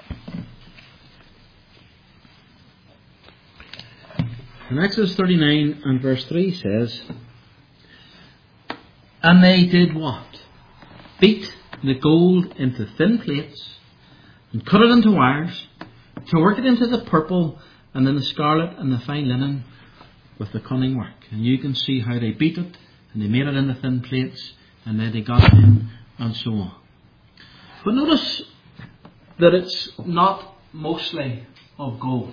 And Exodus thirty-nine and verse three says, "And they did what? Beat the gold into thin plates and cut it into wires to work it into the purple and then the scarlet and the fine linen with the cunning work." And you can see how they beat it and they made it into thin plates and then they got it in and so on. But notice that it's not mostly of gold.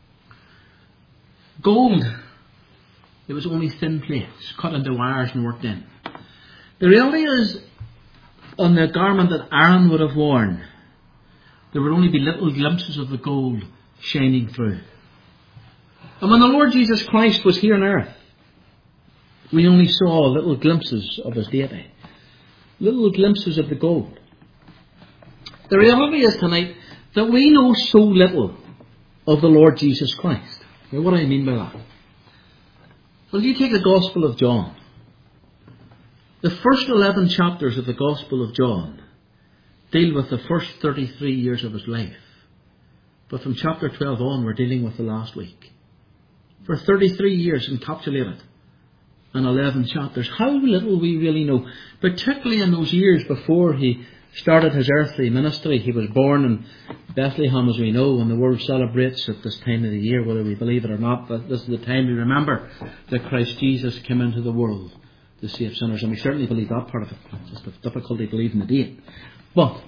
Gold, it was only thin plates cut into wires and worked in. The reality is, on the garment that Aaron would have worn, there would only be little glimpses of the gold shining through. And when the Lord Jesus Christ was here on earth, we only saw little glimpses of His deity. Little glimpses of the gold. The reality is tonight that we know so little of the Lord Jesus Christ. Now, what do I mean by that? Well, you take the Gospel of John. The first eleven chapters of the Gospel of John deal with the first thirty-three years of his life. But from chapter twelve on, we're dealing with the last week. For thirty-three years encapsulated in eleven chapters. How little we really know. Particularly in those years before he started his earthly ministry. He was born in Bethlehem, as we know, and the world celebrates at this time of the year, whether we believe it or not, that this is the time we remember that Christ Jesus came into the world to save sinners. And we certainly believe that part of it. It's just a difficulty believing the date. But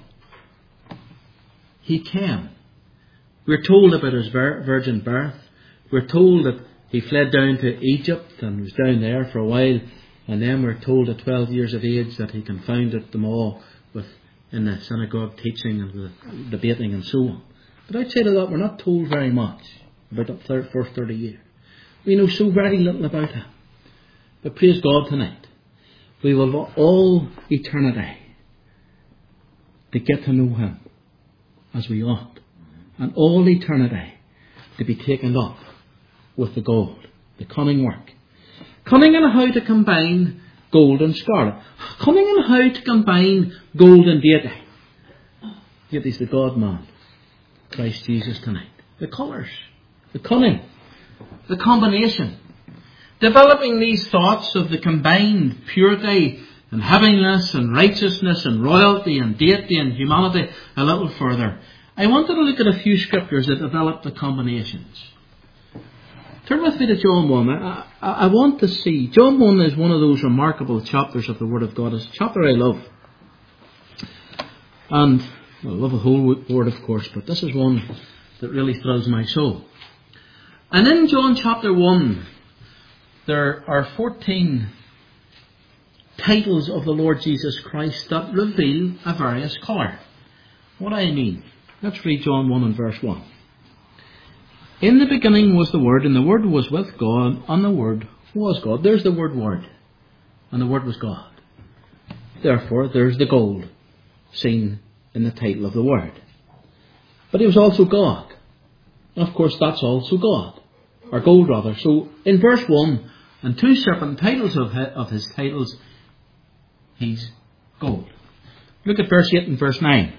he came. We're told about his vir- virgin birth. We're told that he fled down to Egypt and was down there for a while. And then we're told at twelve years of age that he confounded them all with in the synagogue teaching and the debating and so on. But outside of that, we're not told very much about that first thirty years. We know so very little about him. But praise God tonight, we will have all eternity to get to know him as we ought. And all eternity to be taken up with the gold, the cunning work. Cunning in how to combine gold and scarlet. Cunning in how to combine gold and deity. Yet he's the God-man, Christ Jesus tonight. The colours, the cunning, the combination. Developing these thoughts of the combined purity and heaviness and righteousness and royalty and deity and humanity a little further. I wanted to look at a few scriptures that develop the combinations. Turn with me to John one. I, I, I want to see. John one is one of those remarkable chapters of the Word of God. It's a chapter I love. And well, I love the whole Word, of course, but this is one that really thrills my soul. And in John chapter one, there are fourteen titles of the Lord Jesus Christ that reveal a various colour. What do I mean? Let's read John one and verse one. In the beginning was the Word, and the Word was with God, and the Word was God. There's the word Word, and the Word was God. Therefore, there's the gold seen in the title of the Word. But he was also God. And of course, that's also God, or gold rather. So, in verse one, and two separate titles of his, of his titles, he's gold. Look at verse eight and verse nine.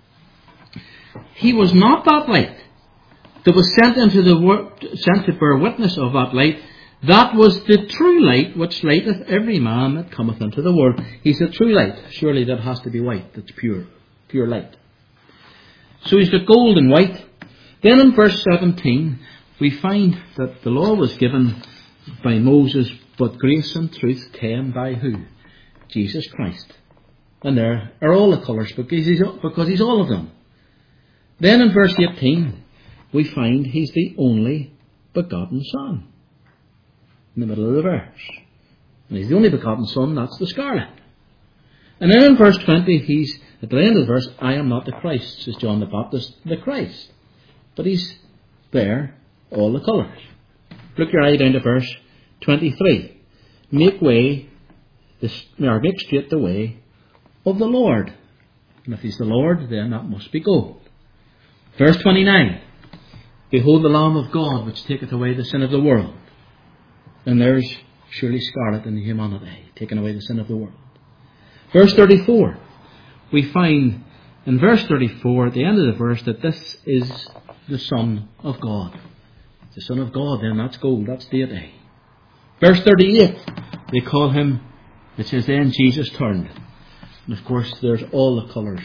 He was not that light that was sent into the world, sent to bear witness of that light. That was the true light which lighteth every man that cometh into the world. He's the true light. Surely that has to be white. That's pure, pure light. So he's got gold and white. Then in verse seventeen, we find that the law was given by Moses But grace and truth came by who? Jesus Christ. And there are all the colours because he's, because he's all of them. Then in verse eighteen, we find he's the only begotten Son. In the middle of the verse. And he's the only begotten Son, that's the scarlet. And then in verse twenty, he's, at the end of the verse, I am not the Christ, says John the Baptist, the Christ. But he's there, all the colours. Look your eye down to verse twenty-three. Make way, or make straight the way of the Lord. And if he's the Lord, then that must be gold. Verse twenty-nine. Behold the Lamb of God, which taketh away the sin of the world. And there's surely scarlet in the humanity, taking away the sin of the world. Verse thirty-four. We find in verse thirty-four, at the end of the verse, that this is the Son of God. The Son of God, then that's gold, that's deity. Verse thirty-eight, they call him, it says then Jesus turned. And of course there's all the colours.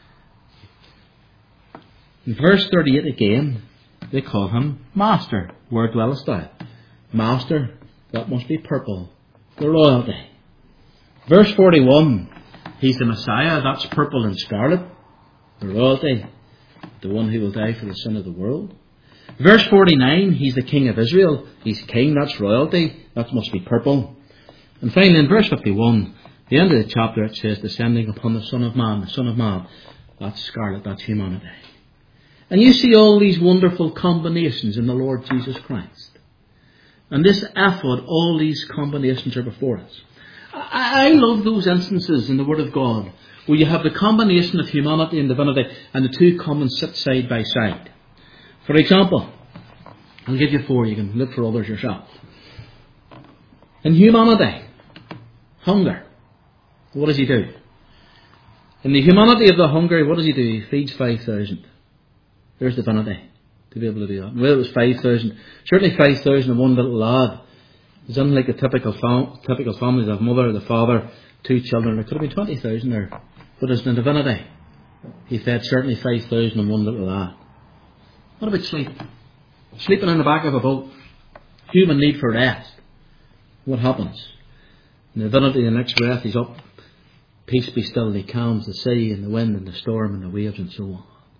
In verse thirty-eight again, they call him Master. Where dwellest thou? Master, that must be purple, the royalty. Verse forty-one, he's the Messiah, that's purple and scarlet, the royalty, the one who will die for the sin of the world. Verse forty-nine, he's the King of Israel, he's king, that's royalty, that must be purple. And finally in verse fifty-one, the end of the chapter, it says, descending upon the Son of Man, the Son of Man, that's scarlet, that's humanity. And you see all these wonderful combinations in the Lord Jesus Christ. And this ephod, all these combinations are before us. I, I love those instances in the Word of God where you have the combination of humanity and divinity and the two come and sit side by side. For example, I'll give you four, you can look for others yourself. In humanity, hunger. What does he do? In the humanity of the hunger, what does he do? He feeds five thousand. There's divinity to be able to do that. Well, it was five thousand. Certainly five thousand and one little lad. It's unlike a typical, fam- typical family. The mother, the father, two children. There could have been twenty thousand there. But as the divinity, he fed certainly five thousand and one little lad. What about sleep? Sleeping in the back of a boat. Human need for rest. What happens? In the divinity, the next breath, he's up. Peace be still. He calms the sea and the wind and the storm and the waves and so on.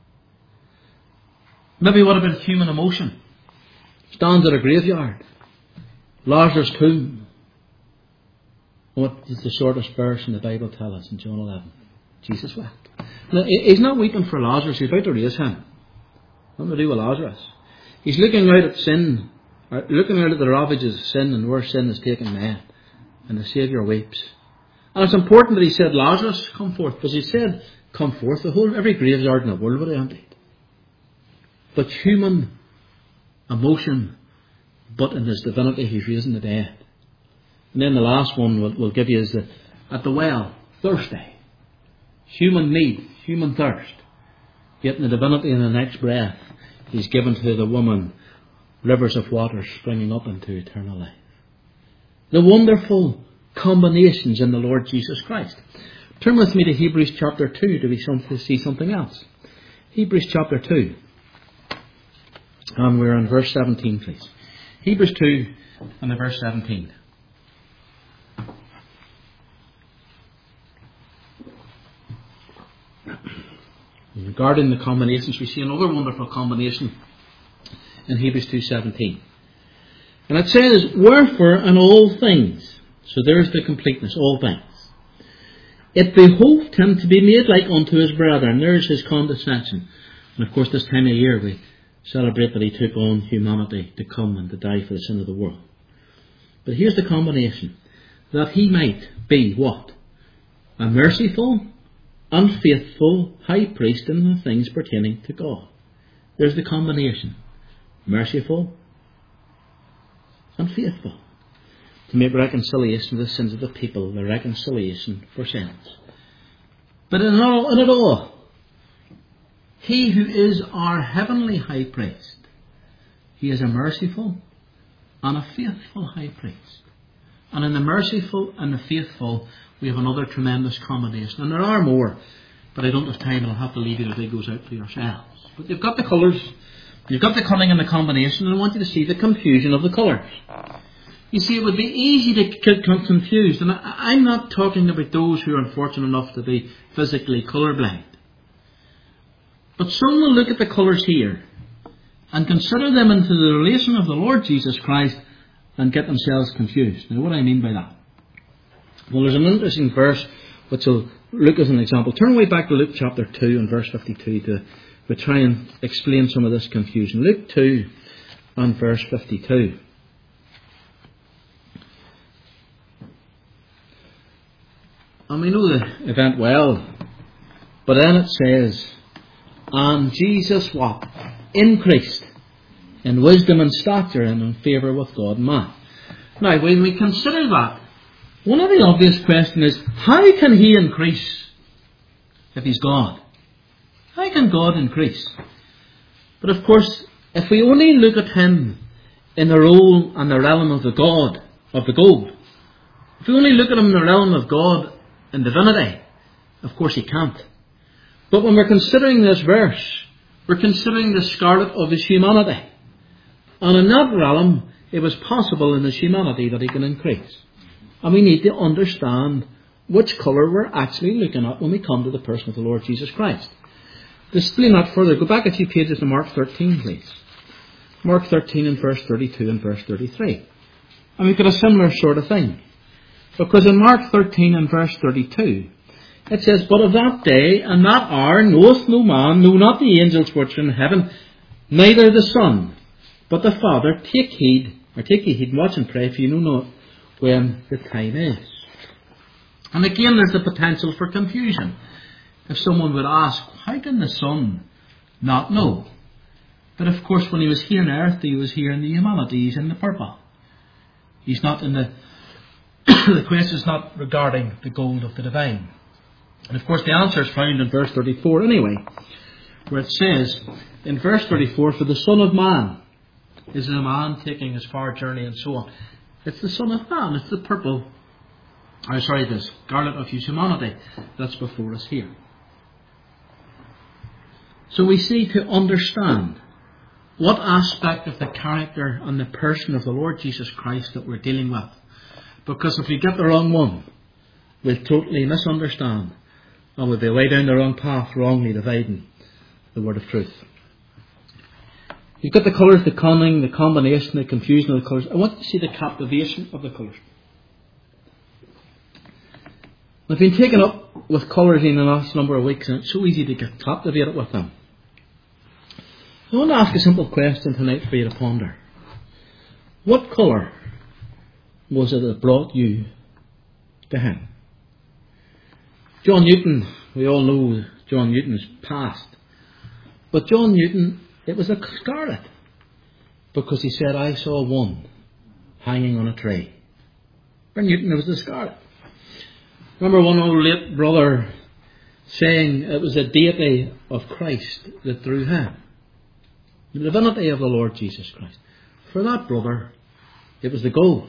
Maybe what about human emotion? Stands at a graveyard. Lazarus' tomb. What does the shortest verse in the Bible tell us in John eleven? Jesus wept. Now, he's not weeping for Lazarus. He's about to raise him. Nothing to do with Lazarus. He's looking out at sin, or looking out at the ravages of sin and where sin has taken man. And the Saviour weeps. And it's important that he said, Lazarus, come forth. Because he said, come forth. The whole, every graveyard in the world would have emptied. But human emotion, but in his divinity, he's raising the dead. And then the last one we'll, we'll give you is the, at the well, thirsty. Human need, human thirst. Yet in the divinity in the next breath, he's given to the woman rivers of water springing up into eternal life. The wonderful combinations in the Lord Jesus Christ. Turn with me to Hebrews chapter two to, be some, to see something else. Hebrews chapter two. And we're on verse seventeen, please. Hebrews two and the verse seventeen. Regarding the combinations, we see another wonderful combination in Hebrews two seventeen. And it says, wherefore in all things, so there's the completeness, all things, it behoved him to be made like unto his brethren. There's his condescension. And of course this time of year we celebrate that he took on humanity to come and to die for the sin of the world. But here's the combination. That he might be what? A merciful, unfaithful high priest in the things pertaining to God. There's the combination. Merciful, unfaithful. To make reconciliation for the sins of the people, the reconciliation for sins. But in all, in it all, he who is our heavenly high priest, he is a merciful and a faithful high priest. And in the merciful and the faithful, we have another tremendous combination. And there are more, but I don't have time and I'll have to leave you as it goes out for yourselves. But you've got the colours, you've got the cunning and the combination, and I want you to see the confusion of the colours. You see, it would be easy to get confused. And I'm not talking about those who are unfortunate enough to be physically colourblind. But some will look at the colours here and consider them into the relation of the Lord Jesus Christ and get themselves confused. Now, what do I mean by that? Well, there's an interesting verse which will look as an example. Turn way back to Luke chapter two and verse fifty-two to, to try and explain some of this confusion. Luke two and verse fifty-two. And we know the event well, but then it says, and Jesus what? Increased in wisdom and stature and in favour with God and man. Now, when we consider that, one of the obvious questions is, how can he increase if he's God? How can God increase? But of course, if we only look at him in the role and the realm of the God, of the gold, if we only look at him in the realm of God and divinity, of course he can't. But when we're considering this verse, we're considering the scarlet of his humanity. And in that realm, it was possible in his humanity that he can increase. And we need to understand which colour we're actually looking at when we come to the person of the Lord Jesus Christ. To explain that further, go back a few pages to Mark thirteen, please. Mark thirteen and verse thirty-two and verse thirty-three. And we've got a similar sort of thing. Because in Mark thirteen and verse thirty-two, it says, but of that day and that hour knoweth no man, no not the angels which are in heaven, neither the Son, but the Father. Take heed, or take ye heed, and watch and pray, for you know not when the time is. And again, there's the potential for confusion. If someone would ask, how can the Son not know? But of course, when he was here on earth, he was here in the humanity, he's in the purple. He's not in the... the question is not regarding the gold of the divine. And of course, the answer is found in verse thirty-four anyway, where it says, in verse thirty-four, for the Son of Man is a man taking his far journey and so on. It's the Son of Man, it's the purple, or sorry, the scarlet of his humanity that's before us here. So we see, to understand what aspect of the character and the person of the Lord Jesus Christ that we're dealing with. Because if we get the wrong one, we'll totally misunderstand and we'll be way down the wrong path, wrongly dividing the word of truth. You've got the colours, the cunning, the combination, the confusion of the colours. I want you to see the captivation of the colours. I've been taken up with colours in the last number of weeks, and it's so easy to get captivated with them. I want to ask a simple question tonight for you to ponder. What colour was it that brought you to him? John Newton, we all know John Newton's past. But John Newton, it was a scarlet. Because he said, I saw one hanging on a tree. For Newton, it was the scarlet. Remember one old late brother saying it was the deity of Christ that drew him. The divinity of the Lord Jesus Christ. For that brother, it was the gold.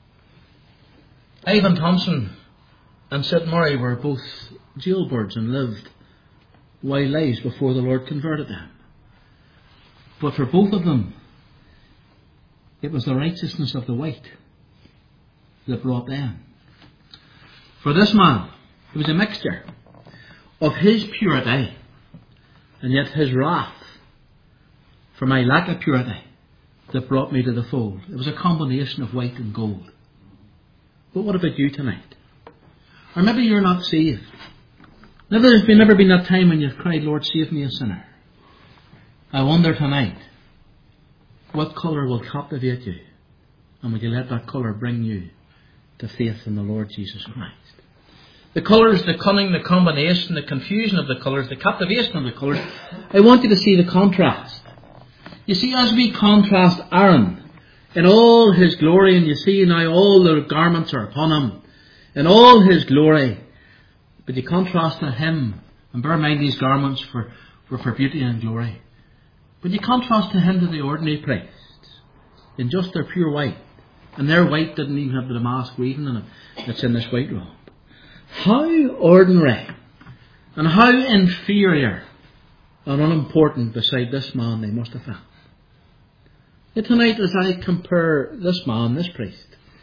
Ivan Thompson and Sid Murray were both jailbirds and lived wild lives before the Lord converted them. But for both of them, it was the righteousness of the white that brought them. For this man, it was a mixture of his purity and yet his wrath for my lack of purity that brought me to the fold. It was a combination of white and gold. But what about you tonight? Or maybe you're not saved. Maybe there's been, never been that time when you've cried, Lord, save me a sinner. I wonder tonight, what colour will captivate you? And will you let that colour bring you to faith in the Lord Jesus Christ? The colours, the cunning, the combination, the confusion of the colours, the captivation of the colours. I want you to see the contrast. You see, as we contrast Aaron in all his glory, and you see now all the garments are upon him, in all his glory, but you contrast to him, and bear in mind these garments for, for, for beauty and glory, but you contrast to him to the ordinary priests, in just their pure white, and their white didn't even have the damask weaving in it, it's in this white robe. How ordinary, and how inferior, and unimportant beside this man they must have felt. Yet tonight, as I compare this man, this priest,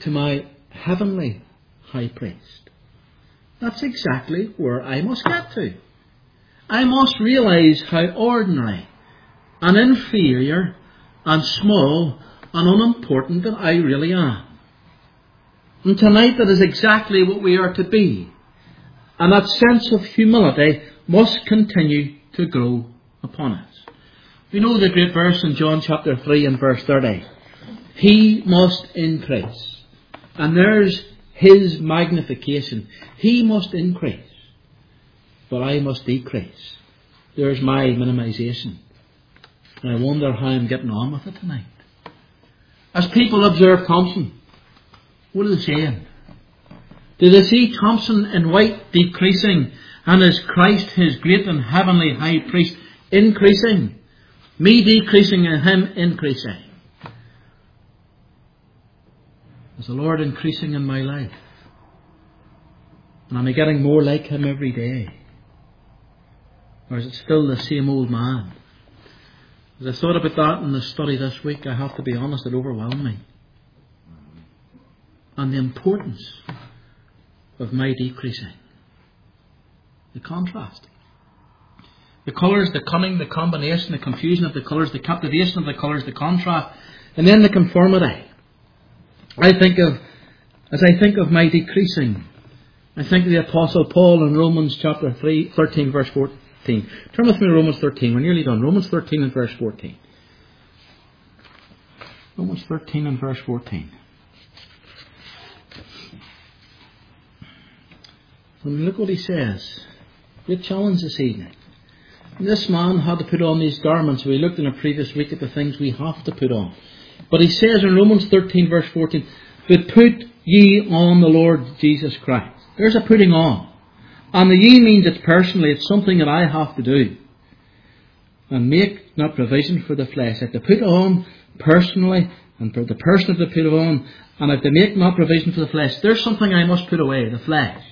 to my heavenly high priest. That's exactly where I must get to. I must realise how ordinary and inferior and small and unimportant that I really am. And tonight that is exactly what we are to be. And that sense of humility must continue to grow upon us. We know the great verse in John chapter three and verse thirty. He must increase. And there's his magnification. He must increase. But I must decrease. There's my minimization. And I wonder how I'm getting on with it tonight. As people observe Thompson, what are they saying? Do they see Thompson in white decreasing, and is Christ, his great and heavenly high priest, increasing? Me decreasing and him increasing. Is the Lord increasing in my life? And am I getting more like him every day? Or is it still the same old man? As I thought about that in the study this week, I have to be honest, it overwhelmed me. And the importance of my decreasing. The contrast. The colours, the cunning, the combination, the confusion of the colours, the captivation of the colours, the contrast, and then the conformity. I think of, as I think of my decreasing, I think of the Apostle Paul in Romans chapter three, thirteen verse fourteen. Turn with me to Romans thirteen. We're nearly done. Romans thirteen and verse fourteen. Romans thirteen and verse fourteen. And look what he says. Great challenge this evening. This man had to put on these garments. We looked in a previous week at the things we have to put on. But he says in Romans thirteen verse fourteen, but put ye on the Lord Jesus Christ. There's a putting on. And the ye means it's personally, it's something that I have to do. And make not provision for the flesh. I have to put on personally, and for the person to put on, and I have to make not provision for the flesh. There's something I must put away, the flesh.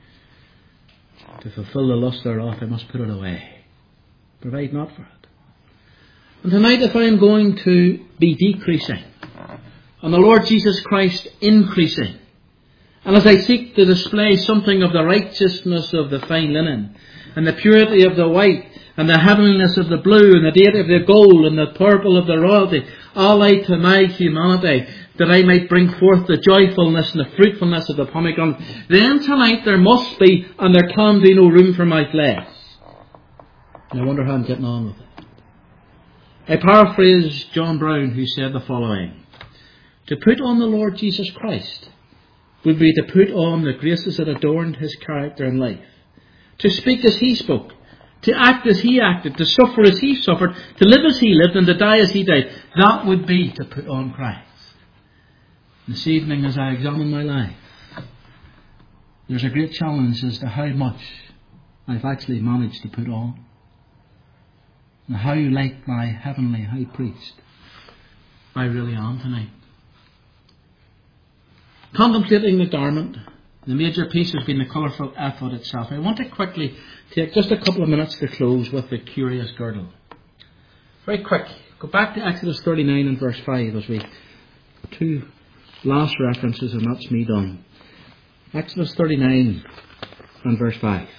To fulfill the lust thereof, I must put it away. Provide not for it. And tonight, if I am going to be decreasing, and the Lord Jesus Christ increasing, and as I seek to display something of the righteousness of the fine linen, and the purity of the white, and the heavenliness of the blue, and the deity of the gold, and the purple of the royalty, allied to my humanity, that I might bring forth the joyfulness and the fruitfulness of the pomegranate, then tonight there must be, and there can be no room for my flesh. And I wonder how I'm getting on with it. I paraphrase John Brown, who said the following: to put on the Lord Jesus Christ would be to put on the graces that adorned his character and life. To speak as he spoke, to act as he acted, to suffer as he suffered, to live as he lived, and to die as he died. That would be to put on Christ. This evening, as I examine my life, there's a great challenge as to how much I've actually managed to put on. And how like my heavenly high priest I really am tonight. Contemplating the garment, the major piece has been the colourful ephod itself. I want to quickly take just a couple of minutes to close with the curious girdle. Very quick. Go back to Exodus thirty-nine and verse five as we two last references, and that's me done. Exodus thirty-nine and verse five.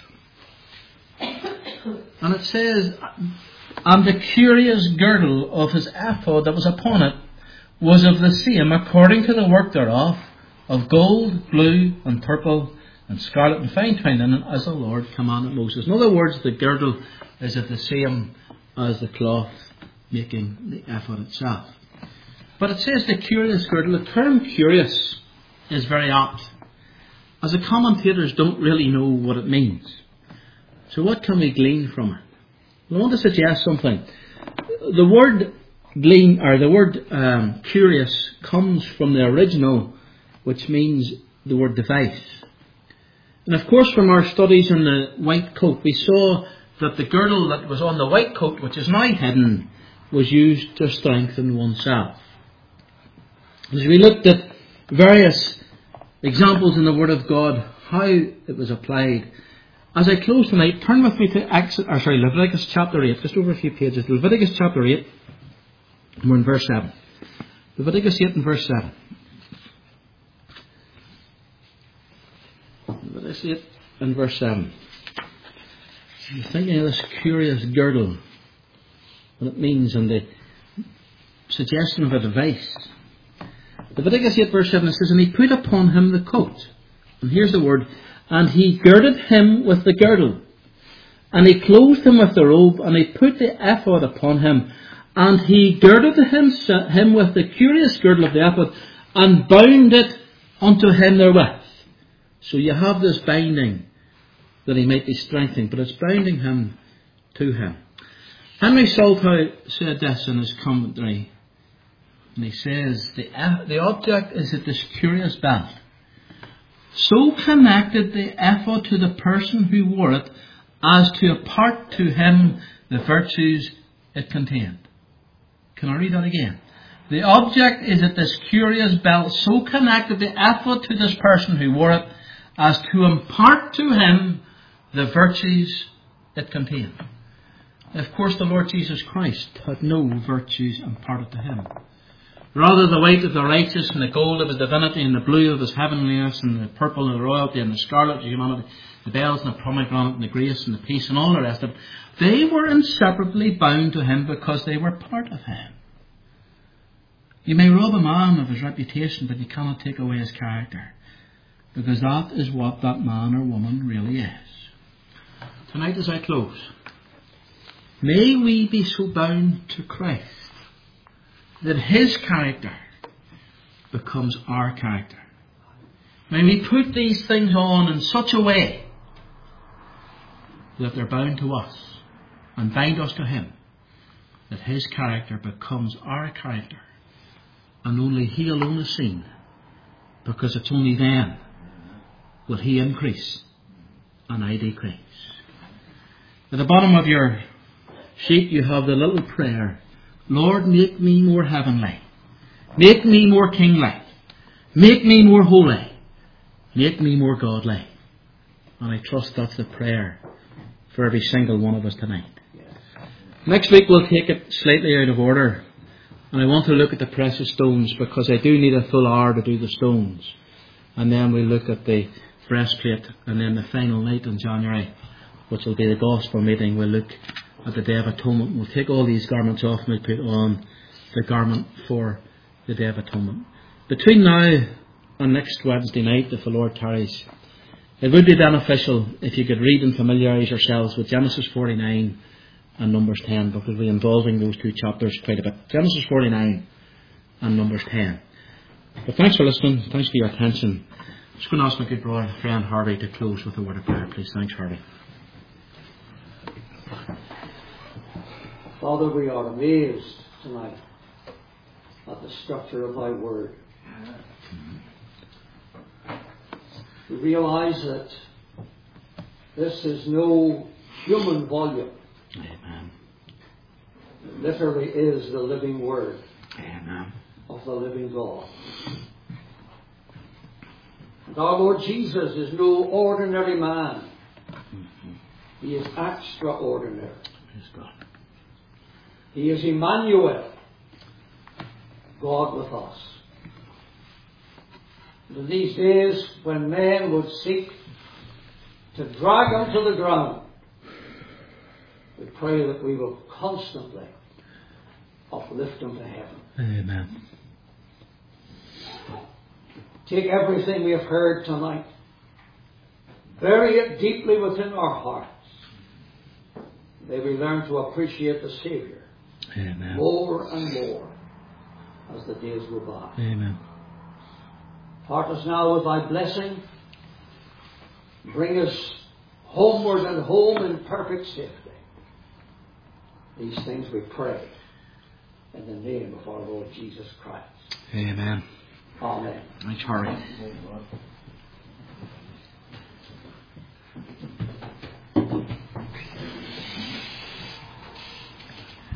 And it says, and the curious girdle of his ephod that was upon it was of the same, according to the work thereof, of gold, blue, and purple, and scarlet, and fine twined linen, as the Lord commanded Moses. In other words, the girdle is of the same as the cloth making the ephod itself. But it says the curious girdle. The term curious is very apt, as the commentators don't really know what it means. So what can we glean from it? I want to suggest something. The word glean, or the word um, curious, comes from the original, which means the word device. And of course, from our studies on the white coat, we saw that the girdle that was on the white coat, which is now hidden, was used to strengthen oneself. As we looked at various examples in the Word of God, how it was applied, as I close tonight, turn with me to Exodus, or sorry, Leviticus chapter eight, just over a few pages. Leviticus chapter eight, and we're in verse seven. Leviticus eight and verse seven. Leviticus eight and verse seven. You're thinking of this curious girdle, what it means, and the suggestion of a device. Leviticus eight verse seven, it says, and he put upon him the coat. And here's the word. And he girded him with the girdle. And he clothed him with the robe. And he put the ephod upon him. And he girded him, him with the curious girdle of the ephod. And bound it unto him therewith. So you have this binding that he might be strengthened. But it's binding him to him. Henry Salthow said this in his commentary. And he says, the, the object is that this curious belt so connected the ephod to the person who wore it as to impart to him the virtues it contained. Can I read that again? The object is that this curious belt so connected the ephod to this person who wore it as to impart to him the virtues it contained. Of course, the Lord Jesus Christ had no virtues imparted to him. Rather, the white of the righteous and the gold of his divinity and the blue of his heavenliness and the purple of the royalty and the scarlet of humanity, the bells and the pomegranate and the grace and the peace and all the rest of them, they were inseparably bound to him because they were part of him. You may rob a man of his reputation, but you cannot take away his character, because that is what that man or woman really is. Tonight as I close, may we be so bound to Christ that his character becomes our character. May we put these things on in such a way that they're bound to us and bind us to him, that his character becomes our character, and only he alone is seen, because it's only then will he increase and I decrease. At the bottom of your sheet you have the little prayer, Lord, make me more heavenly. Make me more kingly. Make me more holy. Make me more godly. And I trust that's the prayer for every single one of us tonight. Next week we'll take it slightly out of order. And I want to look at the precious stones, because I do need a full hour to do the stones. And then we'll look at the breastplate. And then the final night in January, which will be the gospel meeting, we'll look at the Day of Atonement. We'll take all these garments off and we'll put on the garment for the Day of Atonement. Between now and next Wednesday night, if the Lord tarries, it would be beneficial if you could read and familiarise yourselves with Genesis forty-nine and Numbers ten, because we're involving those two chapters quite a bit. Genesis forty-nine and Numbers ten. But thanks for listening. Thanks for your attention. I'm just going to ask my good brother, friend Harvey, to close with a word of prayer, please. Thanks, Harvey. Father, we are amazed tonight at the structure of thy word. We realize that this is no human volume. Amen. It literally is the living word Amen. of the living God. And our Lord Jesus is no ordinary man. Mm-hmm. He is extraordinary. Praise God. He is Emmanuel, God with us. And in these days, when men would seek to drag him to the ground, we pray that we will constantly uplift him to heaven. Amen. Take everything we have heard tonight, bury it deeply within our hearts. May we learn to appreciate the Saviour Amen. more and more as the days go by. Amen. Part us now with thy blessing. Bring us homeward and home in perfect safety. These things we pray in the name of our Lord Jesus Christ. Amen. Amen. Thanks, Harvey.